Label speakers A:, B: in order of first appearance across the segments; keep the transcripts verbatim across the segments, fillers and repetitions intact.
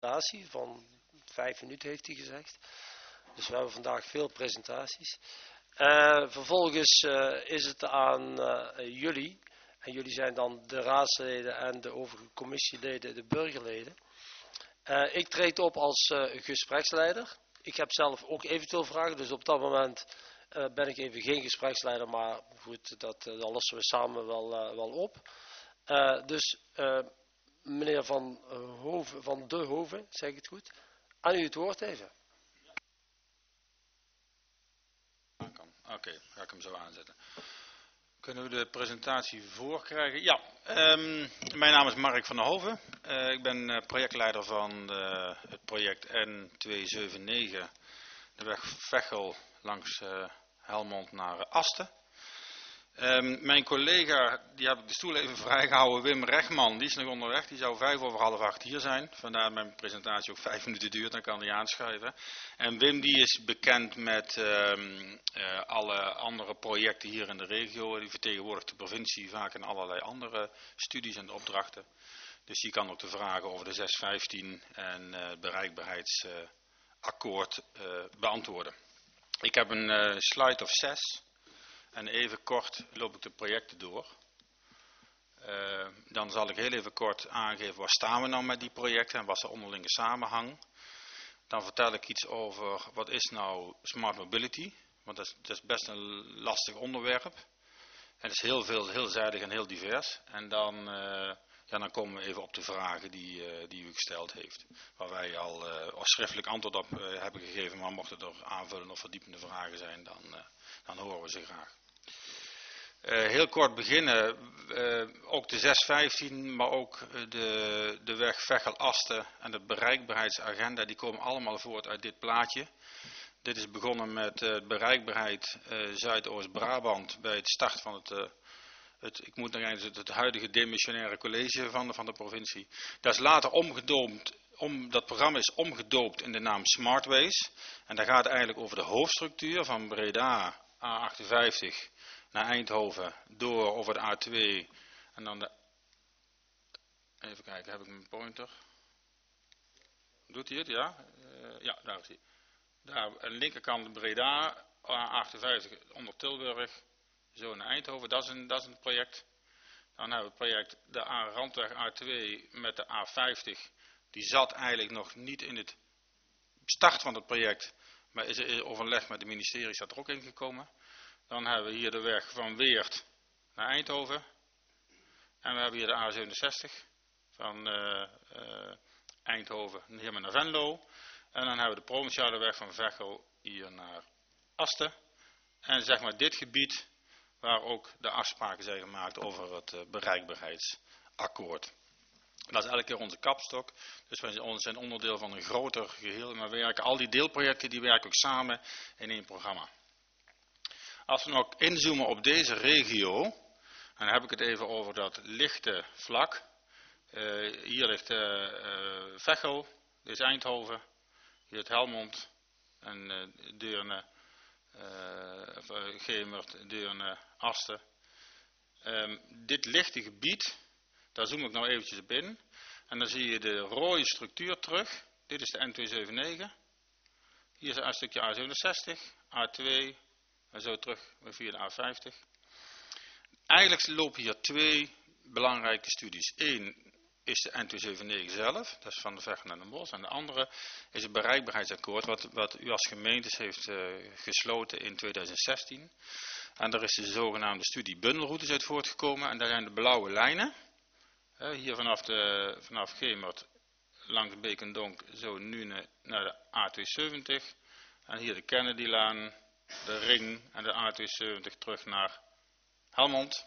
A: presentatie van vijf minuten heeft hij gezegd. Dus we hebben vandaag veel presentaties. Uh, vervolgens uh, is het aan uh, jullie, en jullie zijn dan de raadsleden en de overige commissieleden, de burgerleden. Uh, ik treed op als uh, gespreksleider. Ik heb zelf ook eventueel vragen, dus op dat moment uh, ben ik even geen gespreksleider, maar goed, dat, uh, dat lossen we samen wel, uh, wel op. Uh, dus uh, meneer Van, uh, Hoven, van de Hoven, zeg ik het goed, aan u het woord even.
B: Oké, okay, ga ik hem zo aanzetten. Kunnen we de presentatie voorkrijgen? Ja, um, mijn naam is Mark van der Hoven. Uh, ik ben uh, projectleider van uh, het project N tweehonderdzevenennegentig, de weg Veghel langs uh, Helmond naar uh, Asten. Um, mijn collega, die heb ik de stoel even vrijgehouden, Wim Regman, die is nog onderweg. Die zou vijf over half acht hier zijn. Vandaar mijn presentatie ook vijf minuten duurt, dan kan hij aanschuiven. En Wim die is bekend met um, uh, alle andere projecten hier in de regio. Die vertegenwoordigt de provincie vaak in allerlei andere studies en opdrachten. Dus die kan ook de vragen over de zes vijftien en uh, het bereikbaarheidsakkoord uh, uh, beantwoorden. Ik heb een uh, slide of zes. En even kort loop ik de projecten door. Uh, dan zal ik heel even kort aangeven waar staan we nou met die projecten en wat is de onderlinge samenhang. Dan vertel ik iets over wat is nou smart mobility. Want dat is, dat is best een lastig onderwerp. En het is heel veel, heelzijdig en heel divers. En dan, uh, ja, dan komen we even op de vragen die, uh, die u gesteld heeft. Waar wij al uh, schriftelijk antwoord op uh, hebben gegeven. Maar mochten er aanvullende of verdiepende vragen zijn, dan, uh, dan horen we ze graag. Uh, heel kort beginnen, uh, ook de zes vijftien, maar ook de, de weg Veghel-Asten en de bereikbaarheidsagenda, die komen allemaal voort uit dit plaatje. Dit is begonnen met uh, bereikbaarheid uh, Zuidoost-Brabant bij het start van het, uh, het, ik moet nog eens, het, het huidige demissionaire college van de, van de provincie. Dat is later omgedoopt, om, dat programma is omgedoopt in de naam Smartways. En dat gaat eigenlijk over de hoofdstructuur van Breda, A achtenvijftig... naar Eindhoven, door over de A twee en dan de... Even kijken, heb ik mijn pointer? Doet hij het, ja? Uh, ja, daar is hij. Daar aan de linkerkant Breda, A achtenvijftig onder Tilburg, zo naar Eindhoven, dat is een, dat is een project. Dan hebben we het project de Randweg A twee met de A vijftig. Die zat eigenlijk nog niet in het start van het project, maar is er overleg met de ministerie, staat er ook in gekomen. Dan hebben we hier de weg van Weert naar Eindhoven. En we hebben hier de A zevenenzestig van uh, uh, Eindhoven helemaal naar Venlo. En dan hebben we de provinciale weg van Veghel hier naar Asten. En zeg maar dit gebied waar ook de afspraken zijn gemaakt over het uh, bereikbaarheidsakkoord. Dat is elke keer onze kapstok. Dus wij zijn onderdeel van een groter geheel. Maar we werken, al die deelprojecten die werken ook samen in één programma. Als we nog inzoomen op deze regio, dan heb ik het even over dat lichte vlak. Uh, hier ligt uh, uh, Veghel, dit is Eindhoven, hier het Helmond en uh, Deurne, uh, Gemert, Deurne, Asten. Um, dit lichte gebied, daar zoom ik nou eventjes op in. En dan zie je de rode structuur terug. Dit is de N tweehonderdzevenennegentig. Hier is een stukje A zevenenzestig, A twee... en zo terug via de A vijftig. Eigenlijk lopen hier twee belangrijke studies. Eén is de N tweehonderdzevenennegentig zelf, dat is van de Veghel naar Den Bosch. En de andere is het bereikbaarheidsakkoord, wat, wat u als gemeentes heeft uh, gesloten in tweeduizend zestien. En daar is de zogenaamde studie bundelroutes uit voortgekomen. En daar zijn de blauwe lijnen. Uh, hier vanaf, de, vanaf Gemert, langs Beek en Donk, zo nu naar de A tweehonderdzeventig. En hier de Kennedylaan, de ring en de A tweehonderdzeventig terug naar Helmond.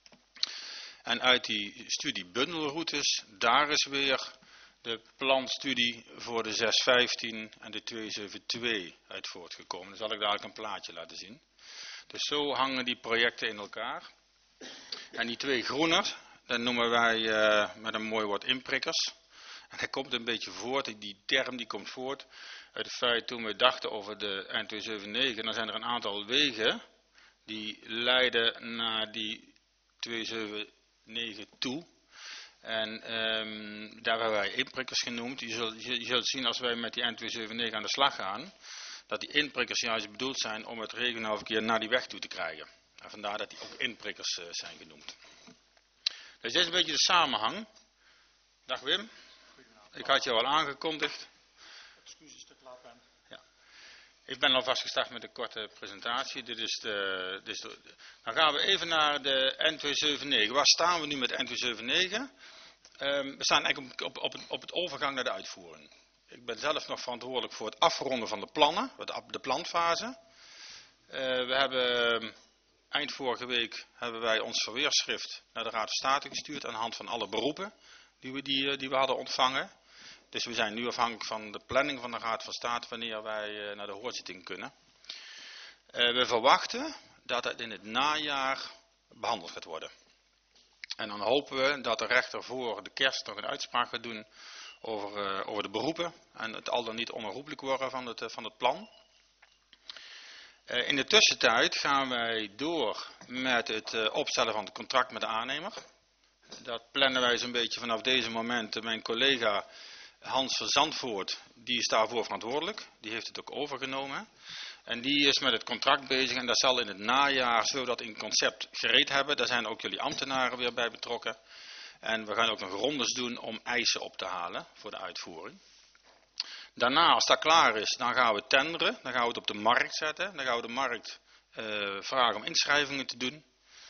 B: En uit die studie bundelroutes, daar is weer de planstudie voor de zes vijftien en de tweehonderdzevenentwintig uit voortgekomen. Dan zal ik dadelijk een plaatje laten zien. Dus zo hangen die projecten in elkaar. En die twee groene, dat noemen wij uh, met een mooi woord inprikkers. En dat komt een beetje voort, die term die komt voort uit het feit toen we dachten over de N tweehonderdzevenennegentig, dan zijn er een aantal wegen die leiden naar die tweehonderdzevenennegentig toe. En um, daar hebben wij inprikkers genoemd. Je zult, je, je zult zien als wij met die N tweehonderdzevenennegentig aan de slag gaan, dat die inprikkers juist bedoeld zijn om het regionaal verkeer naar die weg toe te krijgen. En vandaar dat die ook inprikkers uh, zijn genoemd. Dus dit is een beetje de samenhang. Dag Wim. Ik had je al aangekondigd.
C: Excuses dat ik laat ben.
B: Ja. Ik ben alvast gestart met een korte presentatie. Dit is de, dit is de, dan gaan we even naar de N tweehonderdzevenennegentig. Waar staan we nu met N tweehonderdzevenennegentig? Um, we staan eigenlijk op, op, op, op het overgang naar de uitvoering. Ik ben zelf nog verantwoordelijk voor het afronden van de plannen, de planfase. Uh, we hebben eind vorige week hebben wij ons verweerschrift naar de Raad van State gestuurd aan de hand van alle beroepen die we, die, die we hadden ontvangen. Dus we zijn nu afhankelijk van de planning van de Raad van State wanneer wij uh, naar de hoorzitting kunnen. Uh, we verwachten dat het in het najaar behandeld gaat worden. En dan hopen we dat de rechter voor de kerst nog een uitspraak gaat doen over, uh, over de beroepen en het al dan niet onherroepelijk worden van het, uh, van het plan. Uh, in de tussentijd gaan wij door met het uh, opstellen van het contract met de aannemer. Dat plannen wij zo'n beetje vanaf deze moment. Mijn collega Hans van Zandvoort, die is daarvoor verantwoordelijk. Die heeft het ook overgenomen. En die is met het contract bezig en dat zal in het najaar, zullen we dat in concept gereed hebben. Daar zijn ook jullie ambtenaren weer bij betrokken. En we gaan ook nog rondes doen om eisen op te halen voor de uitvoering. Daarna, als dat klaar is, dan gaan we tenderen. Dan gaan we het op de markt zetten. Dan gaan we de markt uh, vragen om inschrijvingen te doen.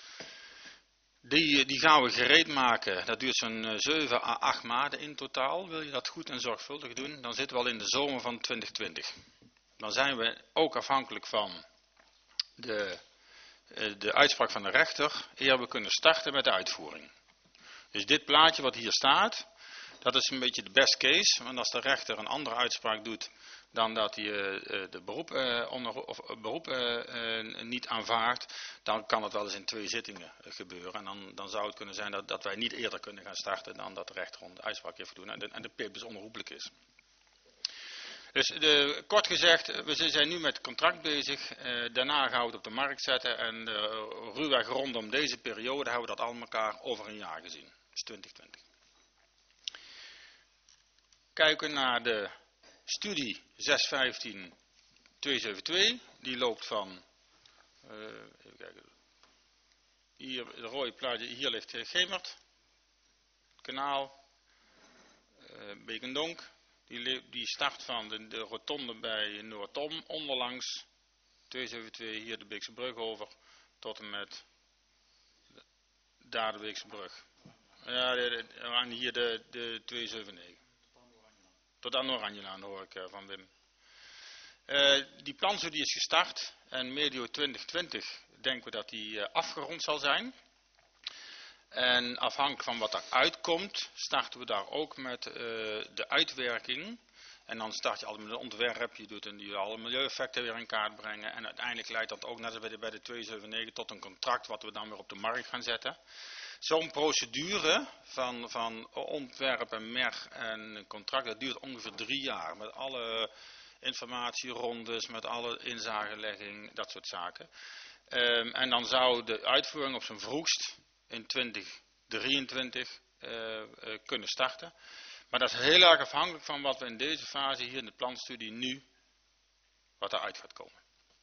B: Die, die gaan we gereed maken. Dat duurt zo'n zeven à acht maanden in totaal. Wil je dat goed en zorgvuldig doen, dan zitten we al in de zomer van twintig twintig. Dan zijn we ook afhankelijk van de, de uitspraak van de rechter, eer we kunnen starten met de uitvoering. Dus dit plaatje wat hier staat, dat is een beetje de best case. Want als de rechter een andere uitspraak doet dan dat hij uh, de beroep, uh, onder, of, uh, beroep uh, uh, niet aanvaardt, dan kan het wel eens in twee zittingen uh, gebeuren. En dan, dan zou het kunnen zijn dat, dat wij niet eerder kunnen gaan starten dan dat de rechter de uitspraak heeft doen en de, en de P I P dus onherroepelijk is. Dus de, kort gezegd, we zijn nu met het contract bezig. Uh, daarna gaan we het op de markt zetten. En uh, ruwweg rondom deze periode hebben we dat al elkaar over een jaar gezien. Dus twintig twintig. Kijken naar de studie zes vijftien tweehonderdzevenentwintig. Die loopt van, uh, even kijken. Hier, de rode plaatje, hier ligt Gemert. Het kanaal. Uh, Beekendonk. Die, die start van de, de rotonde bij Noordom, onderlangs tweehonderdzevenentwintig, hier de Beekse brug over, tot en met de, daar de Beekse brug. Ja, de, de, en hier de, de tweehonderdzevenennegentig. Tot aan Oranjelaan hoor ik uh, van Wim. Uh, die planstudie is gestart en medio twintig twintig denken we dat die uh, afgerond zal zijn. En afhankelijk van wat eruit komt, starten we daar ook met uh, de uitwerking. En dan start je altijd met een ontwerp, je doet een, die alle milieueffecten weer in kaart brengen. En uiteindelijk leidt dat ook, net als bij de, bij de tweehonderdzevenennegentig, tot een contract wat we dan weer op de markt gaan zetten. Zo'n procedure van, van ontwerp en mer en contract, dat duurt ongeveer drie jaar. Met alle informatierondes, met alle inzagelegging, dat soort zaken. Um, en dan zou de uitvoering op zijn vroegst in twintig drieëntwintig uh, uh, kunnen starten. Maar dat is heel erg afhankelijk van wat we in deze fase hier in de planstudie nu, wat eruit gaat komen.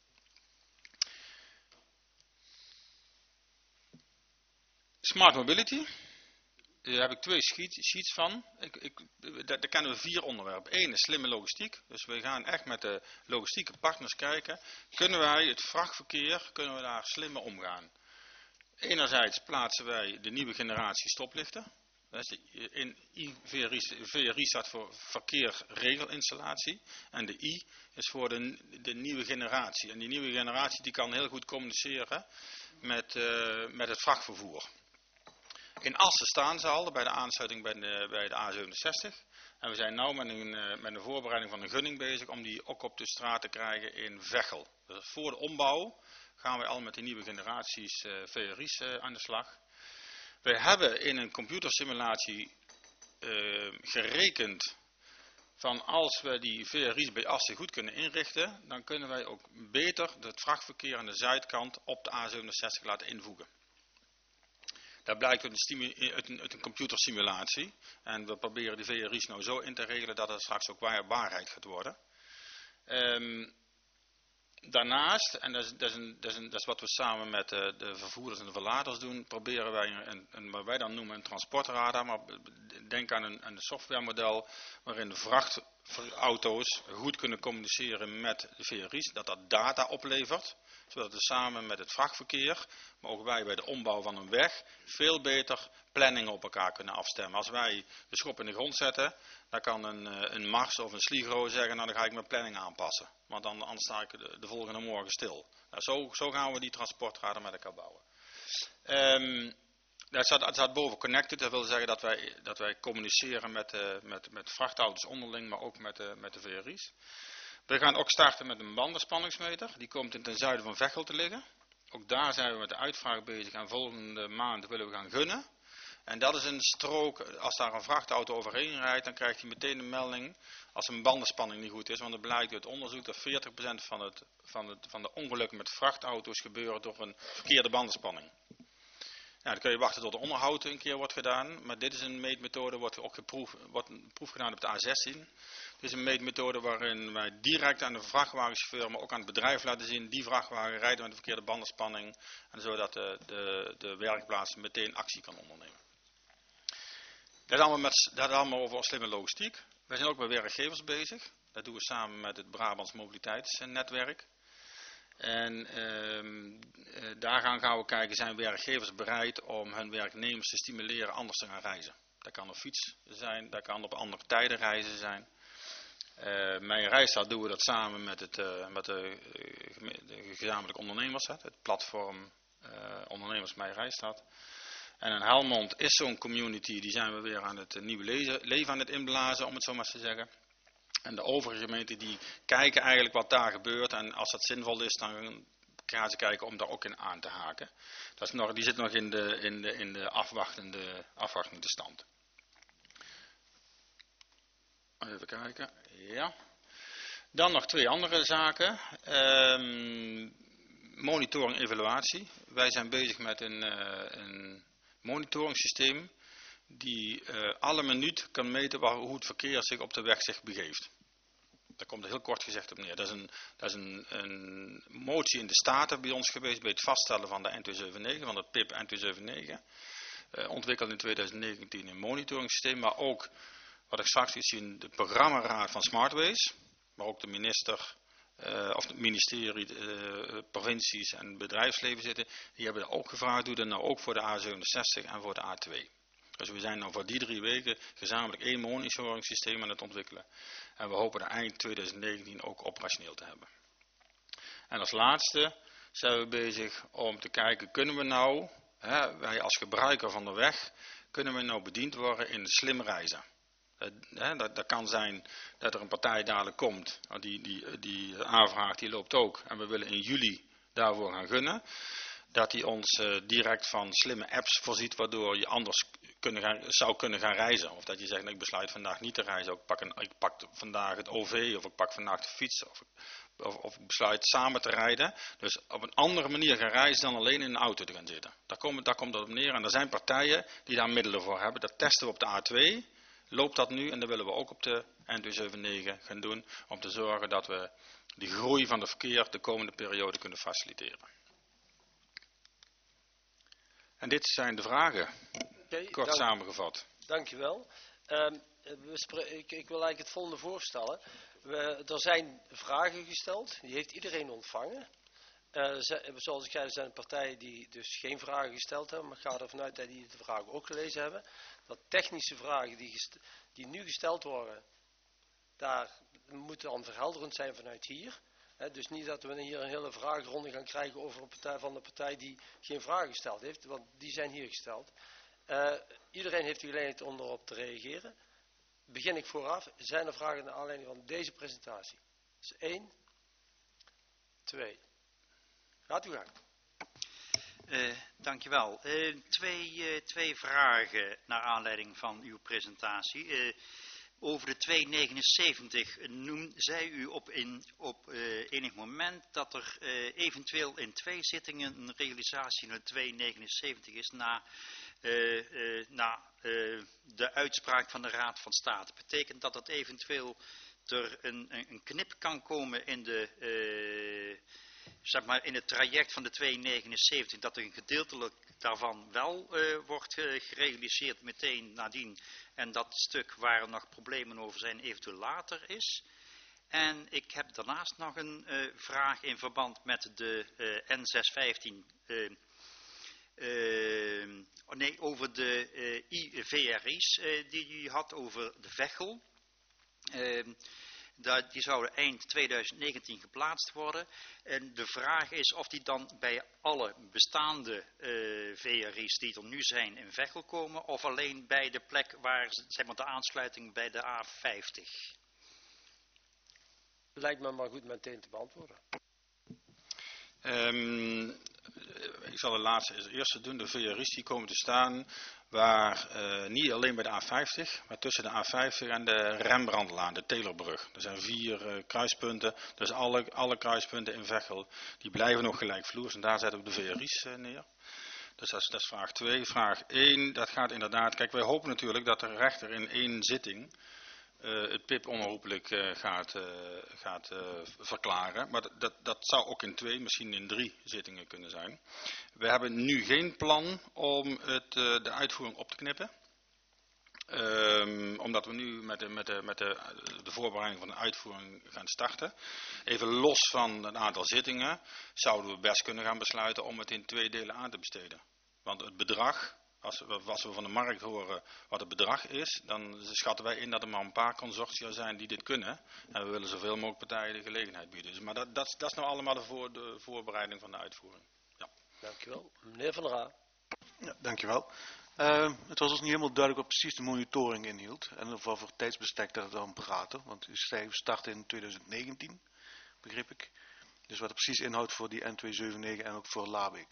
B: Smart Mobility. Daar heb ik twee sheets van. Ik, ik, daar, daar kennen we vier onderwerpen. Eén is slimme logistiek. Dus we gaan echt met de logistieke partners kijken. Kunnen wij het vrachtverkeer, kunnen we daar slimmer omgaan? Enerzijds plaatsen wij de nieuwe generatie stoplichten. In I, V R I staat voor verkeerregelinstallatie. En de I is voor de, de nieuwe generatie. En die nieuwe generatie die kan heel goed communiceren met, uh, met het vrachtvervoer. In Assen staan ze al, bij de aansluiting bij de, bij de A zevenenzestig. En we zijn nu met een, met een voorbereiding van een gunning bezig om die ook op de straat te krijgen in Veghel. Dus voor de ombouw gaan we al met die nieuwe generaties uh, V R I's uh, aan de slag. We hebben in een computersimulatie uh, gerekend van als we die V R I's bij Assen goed kunnen inrichten, dan kunnen wij ook beter het vrachtverkeer aan de zuidkant op de A zevenenzestig laten invoegen. Dat blijkt uit een, stimu- uit een, uit een computersimulatie. En we proberen die V R I's nou zo in te regelen dat het straks ook waar, waarheid gaat worden. Um, Daarnaast, en dat is, dat, is een, dat, is een, dat is wat we samen met de, de vervoerders en de verladers doen, proberen wij een, een, wat wij dan noemen een transportradar, maar denk aan een, een softwaremodel waarin de vrachtauto's goed kunnen communiceren met de V R I's, dat dat data oplevert, zodat we samen met het vrachtverkeer, maar ook wij bij de ombouw van een weg, veel beter planningen op elkaar kunnen afstemmen. Als wij de schop in de grond zetten, dan kan een, een Mars of een Sligro zeggen, nou dan ga ik mijn planning aanpassen. Want dan, anders sta ik de, de volgende morgen stil. Nou, zo, zo gaan we die transportradar met elkaar bouwen. Um, dat staat, het staat boven connected, dat wil zeggen dat wij, dat wij communiceren met, uh, met, met vrachtauto's onderling, maar ook met, uh, met de V R I's. We gaan ook starten met een bandenspanningsmeter. Die komt in ten zuiden van Veghel te liggen. Ook daar zijn we met de uitvraag bezig en volgende maand willen we gaan gunnen. En dat is een strook, als daar een vrachtauto overheen rijdt, dan krijgt hij meteen een melding als een bandenspanning niet goed is. Want het blijkt uit onderzoek dat veertig procent van, het, van, het, van de ongelukken met vrachtauto's gebeuren door een verkeerde bandenspanning. Nou, dan kun je wachten tot de onderhoud een keer wordt gedaan. Maar dit is een meetmethode, wordt ook geproef, wordt een proef gedaan op de A zestien. Dit is een meetmethode waarin wij direct aan de vrachtwagenchauffeur, maar ook aan het bedrijf laten zien, die vrachtwagen rijdt met de verkeerde bandenspanning. En zodat de, de, de werkplaats meteen actie kan ondernemen. Dat is, allemaal met, dat is allemaal over slimme logistiek. Wij zijn ook met werkgevers bezig. Dat doen we samen met het Brabants Mobiliteitsnetwerk. En uh, daar gaan, gaan we kijken, zijn werkgevers bereid om hun werknemers te stimuleren anders te gaan reizen. Dat kan op fiets zijn, dat kan op andere tijden reizen zijn. Uh, mijn Rijstad doen we dat samen met, het, uh, met de, uh, de gezamenlijke ondernemers, het platform uh, Ondernemers Mijn Rijstad. En in Helmond is zo'n community, die zijn we weer aan het nieuwe leven aan het inblazen, om het zo maar te zeggen. En de overige gemeenten die kijken eigenlijk wat daar gebeurt. En als dat zinvol is, dan gaan ze kijken om daar ook in aan te haken. Dat is nog, die zit nog in de, in de, in de afwachtende, afwachtende stand. Even kijken. Ja. Dan nog twee andere zaken. Um, monitoring en evaluatie. Wij zijn bezig met een, uh, een monitoringssysteem die uh, alle minuut kan meten waar, hoe het verkeer zich op de weg zich begeeft. Daar komt er heel kort gezegd op neer. Dat is een, dat is een, een motie in de Staten bij ons geweest bij het vaststellen van de N tweehonderdnegenenzeventig, van het P I P N tweehonderdnegenenzeventig. Uh, ontwikkeld in twintig negentien een monitoringssysteem, maar ook, wat ik straks liet zien, de programmaraad van Smartways, maar ook de minister, uh, of het ministerie, uh, provincies en bedrijfsleven zitten, die hebben dat ook gevraagd, doe dat nou ook voor de A zevenenzestig en voor de A twee. Dus we zijn nou voor die drie weken gezamenlijk één monitoringssysteem aan het ontwikkelen. En we hopen dat eind twintig negentien ook operationeel te hebben. En als laatste zijn we bezig om te kijken, kunnen we nou, hè, wij als gebruiker van de weg, kunnen we nou bediend worden in slim reizen. Hè, dat, dat kan zijn dat er een partij dadelijk komt, die, die, die aanvraag die loopt ook. En we willen in juli daarvoor gaan gunnen. Dat hij ons uh, direct van slimme apps voorziet, waardoor je anders kunnen gaan, zou kunnen gaan reizen. Of dat je zegt, nou, ik besluit vandaag niet te reizen, of ik pak, een, ik pak vandaag het O V, of ik pak vandaag de fiets, of, of, of ik besluit samen te rijden. Dus op een andere manier gaan reizen dan alleen in een auto te gaan zitten. Daar komt, daar komt dat op neer. En er zijn partijen die daar middelen voor hebben. Dat testen we op de A twee, loopt dat nu, en dat willen we ook op de N tweehonderdnegenenzeventig gaan doen, om te zorgen dat we die groei van het verkeer de komende periode kunnen faciliteren. En dit zijn de vragen, okay, kort dank, samengevat.
A: Dankjewel. Um, we ik, ik wil eigenlijk het volgende voorstellen. We, er zijn vragen gesteld, die heeft iedereen ontvangen. Uh, ze, zoals ik zei, er zijn partijen die dus geen vragen gesteld hebben, maar ik ga ervan uit dat die de vragen ook gelezen hebben. Dat technische vragen die, gest, die nu gesteld worden, daar moeten dan verhelderend zijn vanuit hier. He, dus niet dat we hier een hele vragenronde gaan krijgen over een partij van de partij die geen vragen gesteld heeft, want die zijn hier gesteld. Uh, iedereen heeft de gelegenheid om erop te reageren. Begin ik vooraf. Zijn er vragen naar aanleiding van deze presentatie? Dus één, twee. Gaat u gang.
D: Uh, dankjewel. Uh, twee, uh, twee vragen naar aanleiding van uw presentatie. Uh, Over de tweehonderdnegenenzeventig noem, zei u op, in, op uh, enig moment dat er uh, eventueel in twee zittingen een realisatie van de tweehonderdnegenenzeventig is na uh, uh, na uh, de uitspraak van de Raad van State. Betekent dat dat eventueel er een, een, een knip kan komen in de... Uh, zeg maar in het traject van de tweehonderdnegenenzeventig, dat er een gedeeltelijk daarvan wel uh, wordt uh, gerealiseerd meteen nadien. En dat stuk waar er nog problemen over zijn eventueel later is. En ik heb daarnaast nog een uh, vraag in verband met de uh, N zeshonderdvijftien. Uh, uh, oh nee, over de uh, I V R I's uh, die u had over de Veghel. Uh, Die zouden eind tweeduizend negentien geplaatst worden. En de vraag is of die dan bij alle bestaande uh, V R I's die er nu zijn in Veghel komen. Of alleen bij de plek waar, zeg maar, de aansluiting bij de A vijftig.
A: Lijkt me maar goed meteen te beantwoorden.
B: Um, ik zal de laatste als eerste doen. De V R I's die komen te staan waar uh, niet alleen bij de A vijftig, maar tussen de A vijftig en de Rembrandtlaan, de Taylorbrug. Er zijn vier uh, kruispunten, dus alle, alle kruispunten in Veghel, die blijven nog gelijkvloers en daar zetten we de V R I's uh, neer. Dus dat is, dat is vraag twee. Vraag één, dat gaat inderdaad, kijk wij hopen natuurlijk dat de rechter in één zitting Uh, het P I P onherroepelijk uh, gaat, uh, gaat uh, verklaren. Maar dat, dat zou ook in twee, misschien in drie zittingen kunnen zijn. We hebben nu geen plan om het, uh, de uitvoering op te knippen. Um, omdat we nu met, de, met, de, met de, de voorbereiding van de uitvoering gaan starten. Even los van een aantal zittingen zouden we best kunnen gaan besluiten om het in twee delen aan te besteden. Want het bedrag... Als we, als we van de markt horen wat het bedrag is, dan schatten wij in dat er maar een paar consortia zijn die dit kunnen. En we willen zoveel mogelijk partijen de gelegenheid bieden. Dus, maar dat, dat, dat is nou allemaal de, voor, de voorbereiding van de uitvoering. Ja.
A: Dankjewel. Meneer Van der Aa.
C: Ja, dankjewel. Uh, het was dus niet helemaal duidelijk wat precies de monitoring inhield. En of wat voor tijdsbestek dat het dan praatte. Want u zei we starten in tweeduizend negentien, begreep ik. Dus wat het precies inhoudt voor die N tweehonderdzevenennegentig en ook voor Labik.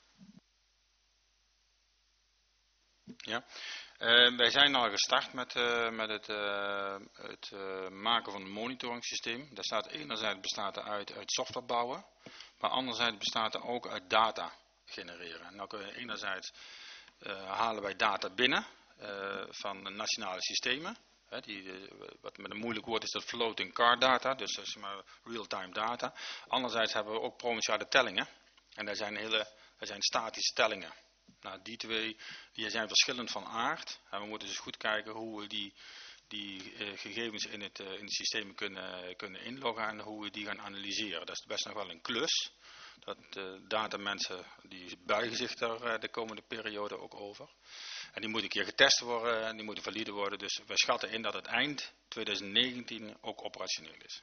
B: Ja, uh, wij zijn al gestart met, uh, met het, uh, het uh, maken van een monitoringssysteem. Daar staat enerzijds bestaat er uit, uit software bouwen, maar anderzijds bestaat er ook uit data genereren. En dan kun je enerzijds uh, halen wij data binnen uh, van nationale systemen. Hè, die, uh, wat met een moeilijk woord is dat floating car data, dus dat is maar real-time data. Anderzijds hebben we ook provinciale tellingen en daar zijn, hele, daar zijn statische tellingen. Nou, die twee die zijn verschillend van aard. En we moeten dus goed kijken hoe we die, die uh, gegevens in het, uh, in het systeem kunnen, kunnen inloggen en hoe we die gaan analyseren. Dat is best nog wel een klus. Dat uh, datamensen die buigen zich daar uh, de komende periode ook over. En die moeten een keer getest worden en die moeten valide worden. Dus we schatten in dat het eind tweeduizend negentien ook operationeel is.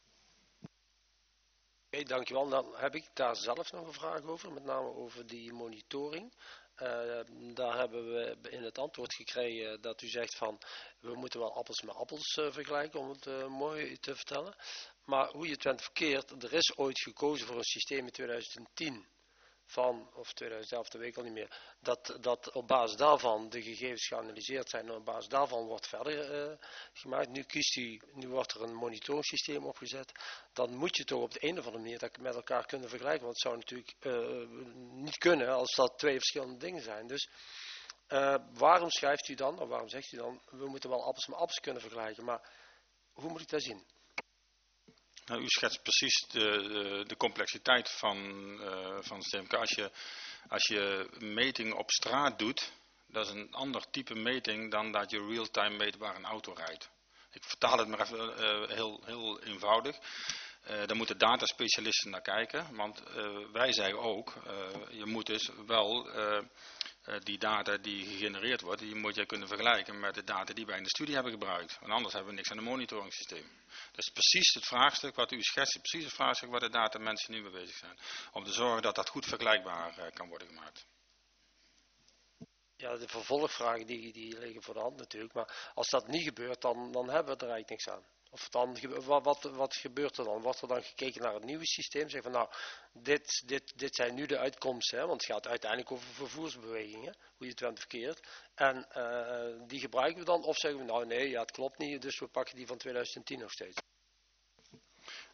A: Oké, okay, dankjewel. Dan heb ik daar zelf nog een vraag over, met name over die monitoring. Uh, daar hebben we in het antwoord gekregen dat u zegt van, we moeten wel appels met appels uh, vergelijken, om het uh, mooi te vertellen. Maar hoe je het bent verkeerd, er is ooit gekozen voor een systeem in tweeduizend tien. Van, of tweeduizend elf, dat weet ik al niet meer, dat, dat op basis daarvan de gegevens geanalyseerd zijn en op basis daarvan wordt verder uh, gemaakt. Nu kiest u, nu wordt er een monitoringssysteem opgezet. Dan moet je toch op de een of andere manier dat met elkaar kunnen vergelijken, want het zou natuurlijk uh, niet kunnen als dat twee verschillende dingen zijn. Dus uh, waarom schrijft u dan, of waarom zegt u dan, we moeten wel appels met appels kunnen vergelijken, maar hoe moet ik dat zien?
B: Nou, u schetst precies de, de, de complexiteit van, uh, van het systeem. Als je, als je meting op straat doet, dat is een ander type meting dan dat je real-time meet waar een auto rijdt. Ik vertaal het maar even uh, heel, heel eenvoudig. Uh, daar moeten dataspecialisten naar kijken, want uh, wij zeggen ook, uh, je moet dus wel uh, uh, die data die gegenereerd wordt, die moet je kunnen vergelijken met de data die wij in de studie hebben gebruikt. Want anders hebben we niks aan een monitoringssysteem. Dus precies het vraagstuk wat u schetst, precies het vraagstuk waar de data mensen nu mee bezig zijn. Om te zorgen dat dat goed vergelijkbaar uh, kan worden gemaakt.
A: Ja, de vervolgvragen die, die liggen voor de hand natuurlijk, maar als dat niet gebeurt, dan, dan hebben we er eigenlijk niks aan. Of dan, wat, wat, wat gebeurt er dan? Wordt er dan gekeken naar het nieuwe systeem? Zeg van nou, dit, dit, dit zijn nu de uitkomsten, hè? Want het gaat uiteindelijk over vervoersbewegingen, hoe je het went verkeerd. En uh, die gebruiken we dan, of zeggen we nou nee, ja het klopt niet, dus we pakken die van tweeduizend tien nog steeds.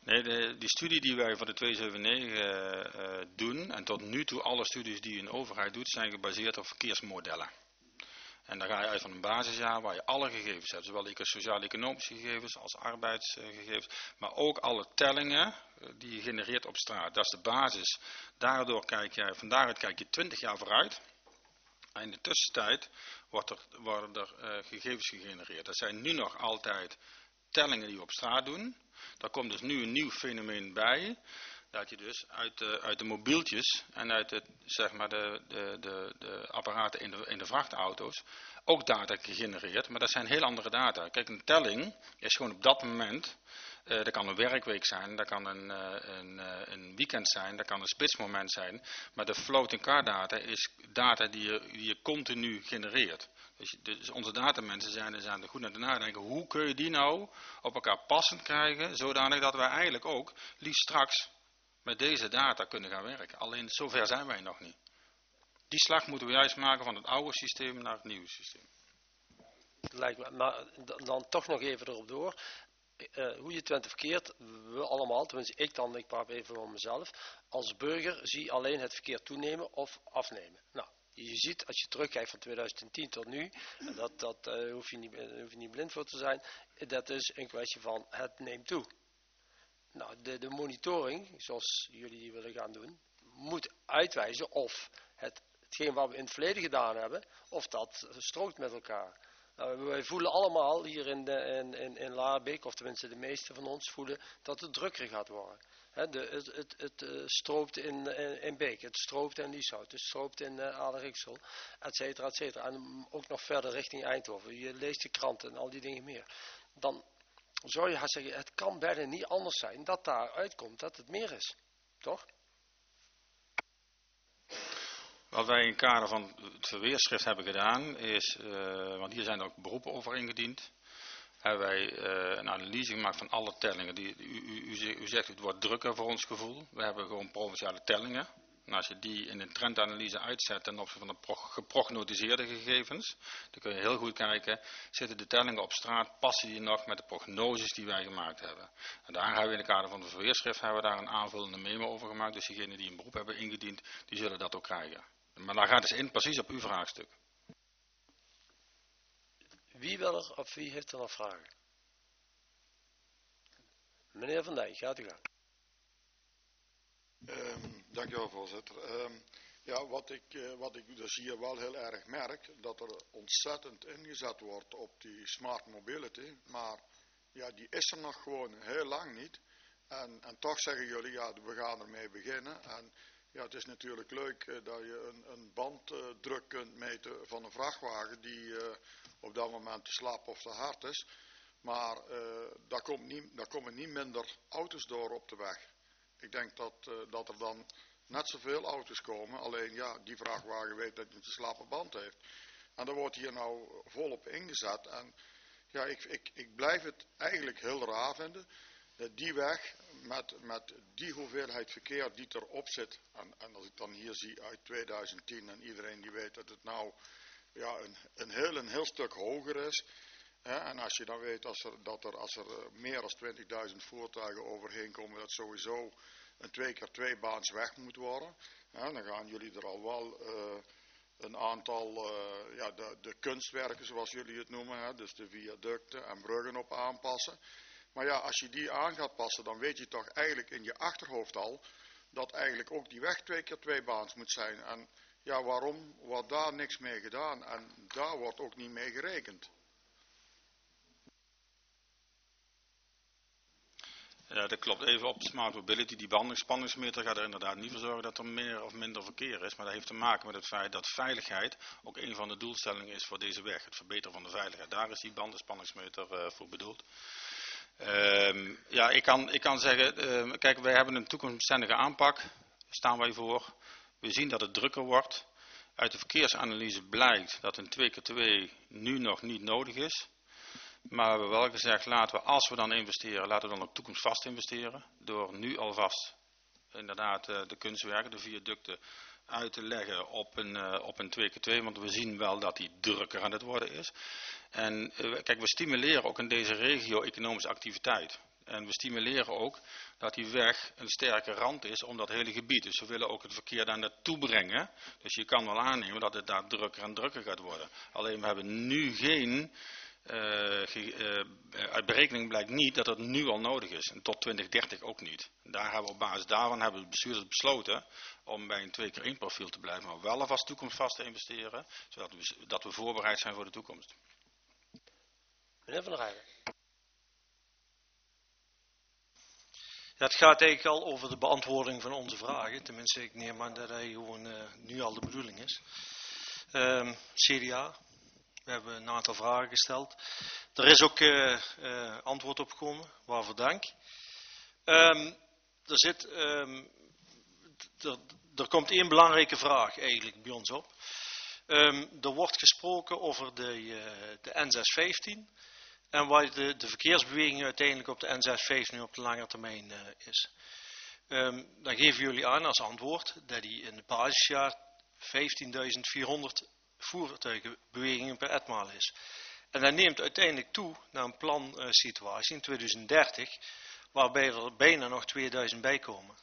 B: Nee, de, die studie die wij voor de tweehonderdzevenennegentig uh, doen, en tot nu toe alle studies die een overheid doet, zijn gebaseerd op verkeersmodellen. En dan ga je uit van een basisjaar waar je alle gegevens hebt, zowel sociaal-economische gegevens als arbeidsgegevens, maar ook alle tellingen die je genereert op straat. Dat is de basis. Daardoor kijk je, van daaruit kijk je twintig jaar vooruit. En in de tussentijd wordt er, worden er uh, gegevens gegenereerd. Dat zijn nu nog altijd tellingen die we op straat doen. Daar komt dus nu een nieuw fenomeen bij. Dat je dus uit de, uit de mobieltjes en uit de, zeg maar de, de, de, de apparaten in de, in de vrachtauto's ook data gegenereerd. Maar dat zijn heel andere data. Kijk, een telling is gewoon op dat moment. Uh, dat kan een werkweek zijn, dat kan een, uh, een, uh, een weekend zijn, dat kan een spitsmoment zijn. Maar de floating car data is data die je, die je continu genereert. Dus, dus onze datamensen zijn, zijn er goed naar te nadenken. Hoe kun je die nou op elkaar passend krijgen, zodanig dat wij eigenlijk ook liefst straks met deze data kunnen gaan werken. Alleen zover zijn wij nog niet. Die slag moeten we juist maken van het oude systeem naar het nieuwe systeem.
A: Lijkt me, maar dan toch nog even erop door. Uh, hoe je het went of verkeerd, we allemaal, tenminste ik dan, ik praat even voor mezelf, als burger zie alleen het verkeer toenemen of afnemen. Nou, je ziet als je terugkijkt van tweeduizend tien tot nu, dat, dat uh, hoef, je niet, uh, hoef je niet blind voor te zijn, dat is een kwestie van het neemt toe. Nou, de, de monitoring, zoals jullie die willen gaan doen, moet uitwijzen of het, hetgeen wat we in het verleden gedaan hebben, of dat strookt met elkaar. Nou, wij voelen allemaal hier in, de, in, in, in Laarbeek, of tenminste de meeste van ons voelen, dat het drukker gaat worden. He, de, het het, het uh, stroopt in, in, in Beek, het stroopt in Lieshout, het stroopt in uh, Ader-Ixel, et cetera, et cetera. En ook nog verder richting Eindhoven. Je leest de kranten en al die dingen meer. Dan zou je zeggen, het kan bijna niet anders zijn dat daar uitkomt dat het meer is. Toch?
B: Wat wij in het kader van het verweerschrift hebben gedaan is, uh, want hier zijn ook beroepen over ingediend, hebben wij uh, een analyse gemaakt van alle tellingen. Die, u, u, u zegt het wordt drukker voor ons gevoel. We hebben gewoon provinciale tellingen. En als je die in een trendanalyse uitzet ten opzichte van de pro, geprognotiseerde gegevens, dan kun je heel goed kijken, zitten de tellingen op straat, passen die nog met de prognoses die wij gemaakt hebben. En daar hebben we in het kader van het verweerschrift hebben we daar een aanvullende memo over gemaakt. Dus diegenen die een beroep hebben ingediend, die zullen dat ook krijgen. Maar daar gaat het in precies op uw vraagstuk.
A: Wie wil er of wie heeft er nog vragen? Meneer Van Dijk, gaat u gaan.
E: Um, dankjewel, voorzitter. Um, ja, wat ik, uh, wat ik dus hier wel heel erg merk, dat er ontzettend ingezet wordt op die smart mobility, maar ja, die is er nog gewoon heel lang niet. En, en toch zeggen jullie, ja, we gaan ermee beginnen. En ja, het is natuurlijk leuk uh, dat je een, een banddruk uh, kunt meten van een vrachtwagen die uh, op dat moment te slap of te hard is. Maar uh, daar, komt niet, daar komen niet minder auto's door op de weg. Ik denk dat, uh, dat er dan net zoveel auto's komen, alleen ja, die vrachtwagen weet dat hij een te slappe band heeft. En daar wordt hier nou volop ingezet. En ja, ik, ik, ik blijf het eigenlijk heel raar vinden. Dat die weg, met, met die hoeveelheid verkeer die erop zit, en, en als ik dan hier zie uit tweeduizend tien, en iedereen die weet dat het nou ja, een, een, heel, een heel stuk hoger is. Hè, en als je dan weet als er, dat er, als er meer dan twintigduizend voertuigen overheen komen, dat sowieso een twee keer twee baans weg moet worden. Hè, dan gaan jullie er al wel uh, een aantal, uh, ja, de, de kunstwerken zoals jullie het noemen, hè, dus de viaducten en bruggen op aanpassen. Maar ja, als je die aan gaat passen, dan weet je toch eigenlijk in je achterhoofd al dat eigenlijk ook die weg twee keer twee baans moet zijn. En ja, waarom wordt daar niks mee gedaan? En daar wordt ook niet mee gerekend.
B: Ja, dat klopt. Even op Smart Mobility. Die bandenspanningsmeter gaat er inderdaad niet voor zorgen dat er meer of minder verkeer is. Maar dat heeft te maken met het feit dat veiligheid ook een van de doelstellingen is voor deze weg. Het verbeteren van de veiligheid. Daar is die bandenspanningsmeter uh, voor bedoeld. Um, ja, ik kan, ik kan zeggen, um, kijk, wij hebben een toekomstbestendige aanpak. Daar staan wij voor. We zien dat het drukker wordt. Uit de verkeersanalyse blijkt dat een twee keer twee nu nog niet nodig is. Maar we hebben wel gezegd, laten we, als we dan investeren, laten we dan ook toekomstvast investeren. Door nu alvast inderdaad de kunstwerken, de viaducten uit te leggen op een, uh, op een twee keer twee. Want we zien wel dat die drukker aan het worden is. En uh, kijk, we stimuleren ook in deze regio economische activiteit. En we stimuleren ook dat die weg een sterke rand is om dat hele gebied. Dus we willen ook het verkeer daar naartoe brengen. Dus je kan wel aannemen dat het daar drukker en drukker gaat worden. Alleen we hebben nu geen... Uh, ge, uh, uit berekening blijkt niet dat het nu al nodig is. En tot twintig dertig ook niet. Daar hebben we op basis daarvan hebben de bestuurders besloten om bij een twee keer één profiel te blijven. Maar wel alvast toekomstvast te investeren. Zodat we, dat we voorbereid zijn voor de toekomst.
A: Meneer Van der Rijden.
F: Ja, het gaat eigenlijk al over de beantwoording van onze vragen. Tenminste, ik neem aan dat hij gewoon uh, nu al de bedoeling is. Um, C D A. We hebben een aantal vragen gesteld. Er is ook uh, uh, antwoord op gekomen, waarvoor dank. Um, er, zit, um, er, er komt één belangrijke vraag eigenlijk bij ons op. Um, er wordt gesproken over de, uh, de N zes vijftien en waar de, de verkeersbeweging uiteindelijk op de N zes vijftien op de lange termijn uh, is. Um, dan geven jullie aan als antwoord dat die in het basisjaar vijftienduizend vierhonderd voertuigenbewegingen per etmaal is. En dat neemt uiteindelijk toe naar een plansituatie in tweeduizend dertig, waarbij er bijna nog tweeduizend bij komen.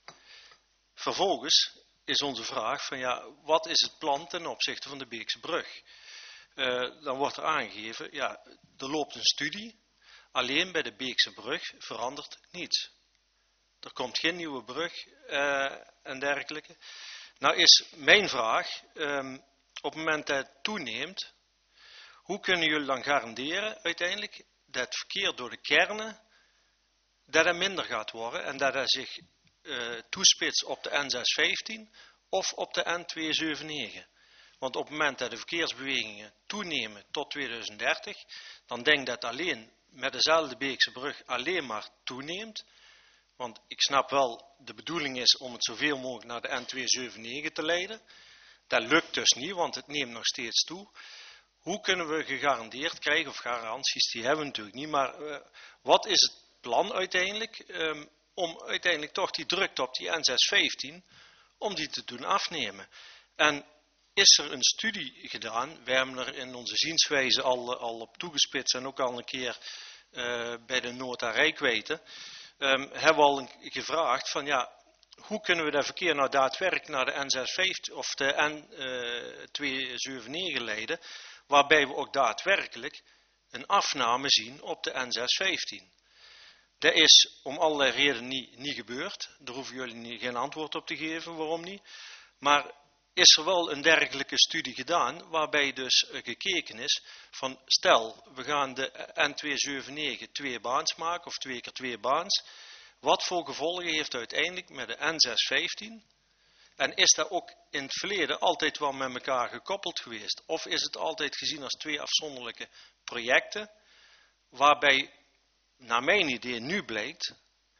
F: Vervolgens is onze vraag van ja, wat is het plan ten opzichte van de Beekse brug? Uh, dan wordt er aangegeven, ja, er loopt een studie, alleen bij de Beekse brug verandert niets. Er komt geen nieuwe brug uh, en dergelijke. Nou is mijn vraag, um, op het moment dat het toeneemt, hoe kunnen jullie dan garanderen uiteindelijk dat het verkeer door de kernen, dat het minder gaat worden en dat het zich uh, toespitst op de N zes vijftien of op de N tweehonderdzevenennegentig? Want op het moment dat de verkeersbewegingen toenemen tot tweeduizend dertig, dan denk ik dat alleen met dezelfde Beekse brug alleen maar toeneemt. Want ik snap wel, de bedoeling is om het zoveel mogelijk naar de N tweehonderdzevenennegentig te leiden. Dat lukt dus niet, want het neemt nog steeds toe. Hoe kunnen we gegarandeerd krijgen, of garanties die hebben we natuurlijk niet, maar uh, wat is het plan uiteindelijk um, om uiteindelijk toch die drukte op die N zes vijftien, om die te doen afnemen? En is er een studie gedaan, we hebben er in onze zienswijze al, al op toegespitst en ook al een keer uh, bij de nota Rijkweten, um, hebben we al een, gevraagd van ja, hoe kunnen we dat verkeer nou daadwerkelijk naar de N zes vijftien of de N tweehonderdzevenennegentig leiden, waarbij we ook daadwerkelijk een afname zien op de N zes vijftien. Dat is om allerlei redenen niet, niet gebeurd. Daar hoeven jullie niet, geen antwoord op te geven, waarom niet. Maar is er wel een dergelijke studie gedaan, waarbij dus gekeken is van stel, we gaan de N tweehonderdzevenennegentig twee baans maken, of twee keer twee baans. Wat voor gevolgen heeft uiteindelijk met de N zes vijftien? En is dat ook in het verleden altijd wel met elkaar gekoppeld geweest? Of is het altijd gezien als twee afzonderlijke projecten, waarbij, naar mijn idee, nu blijkt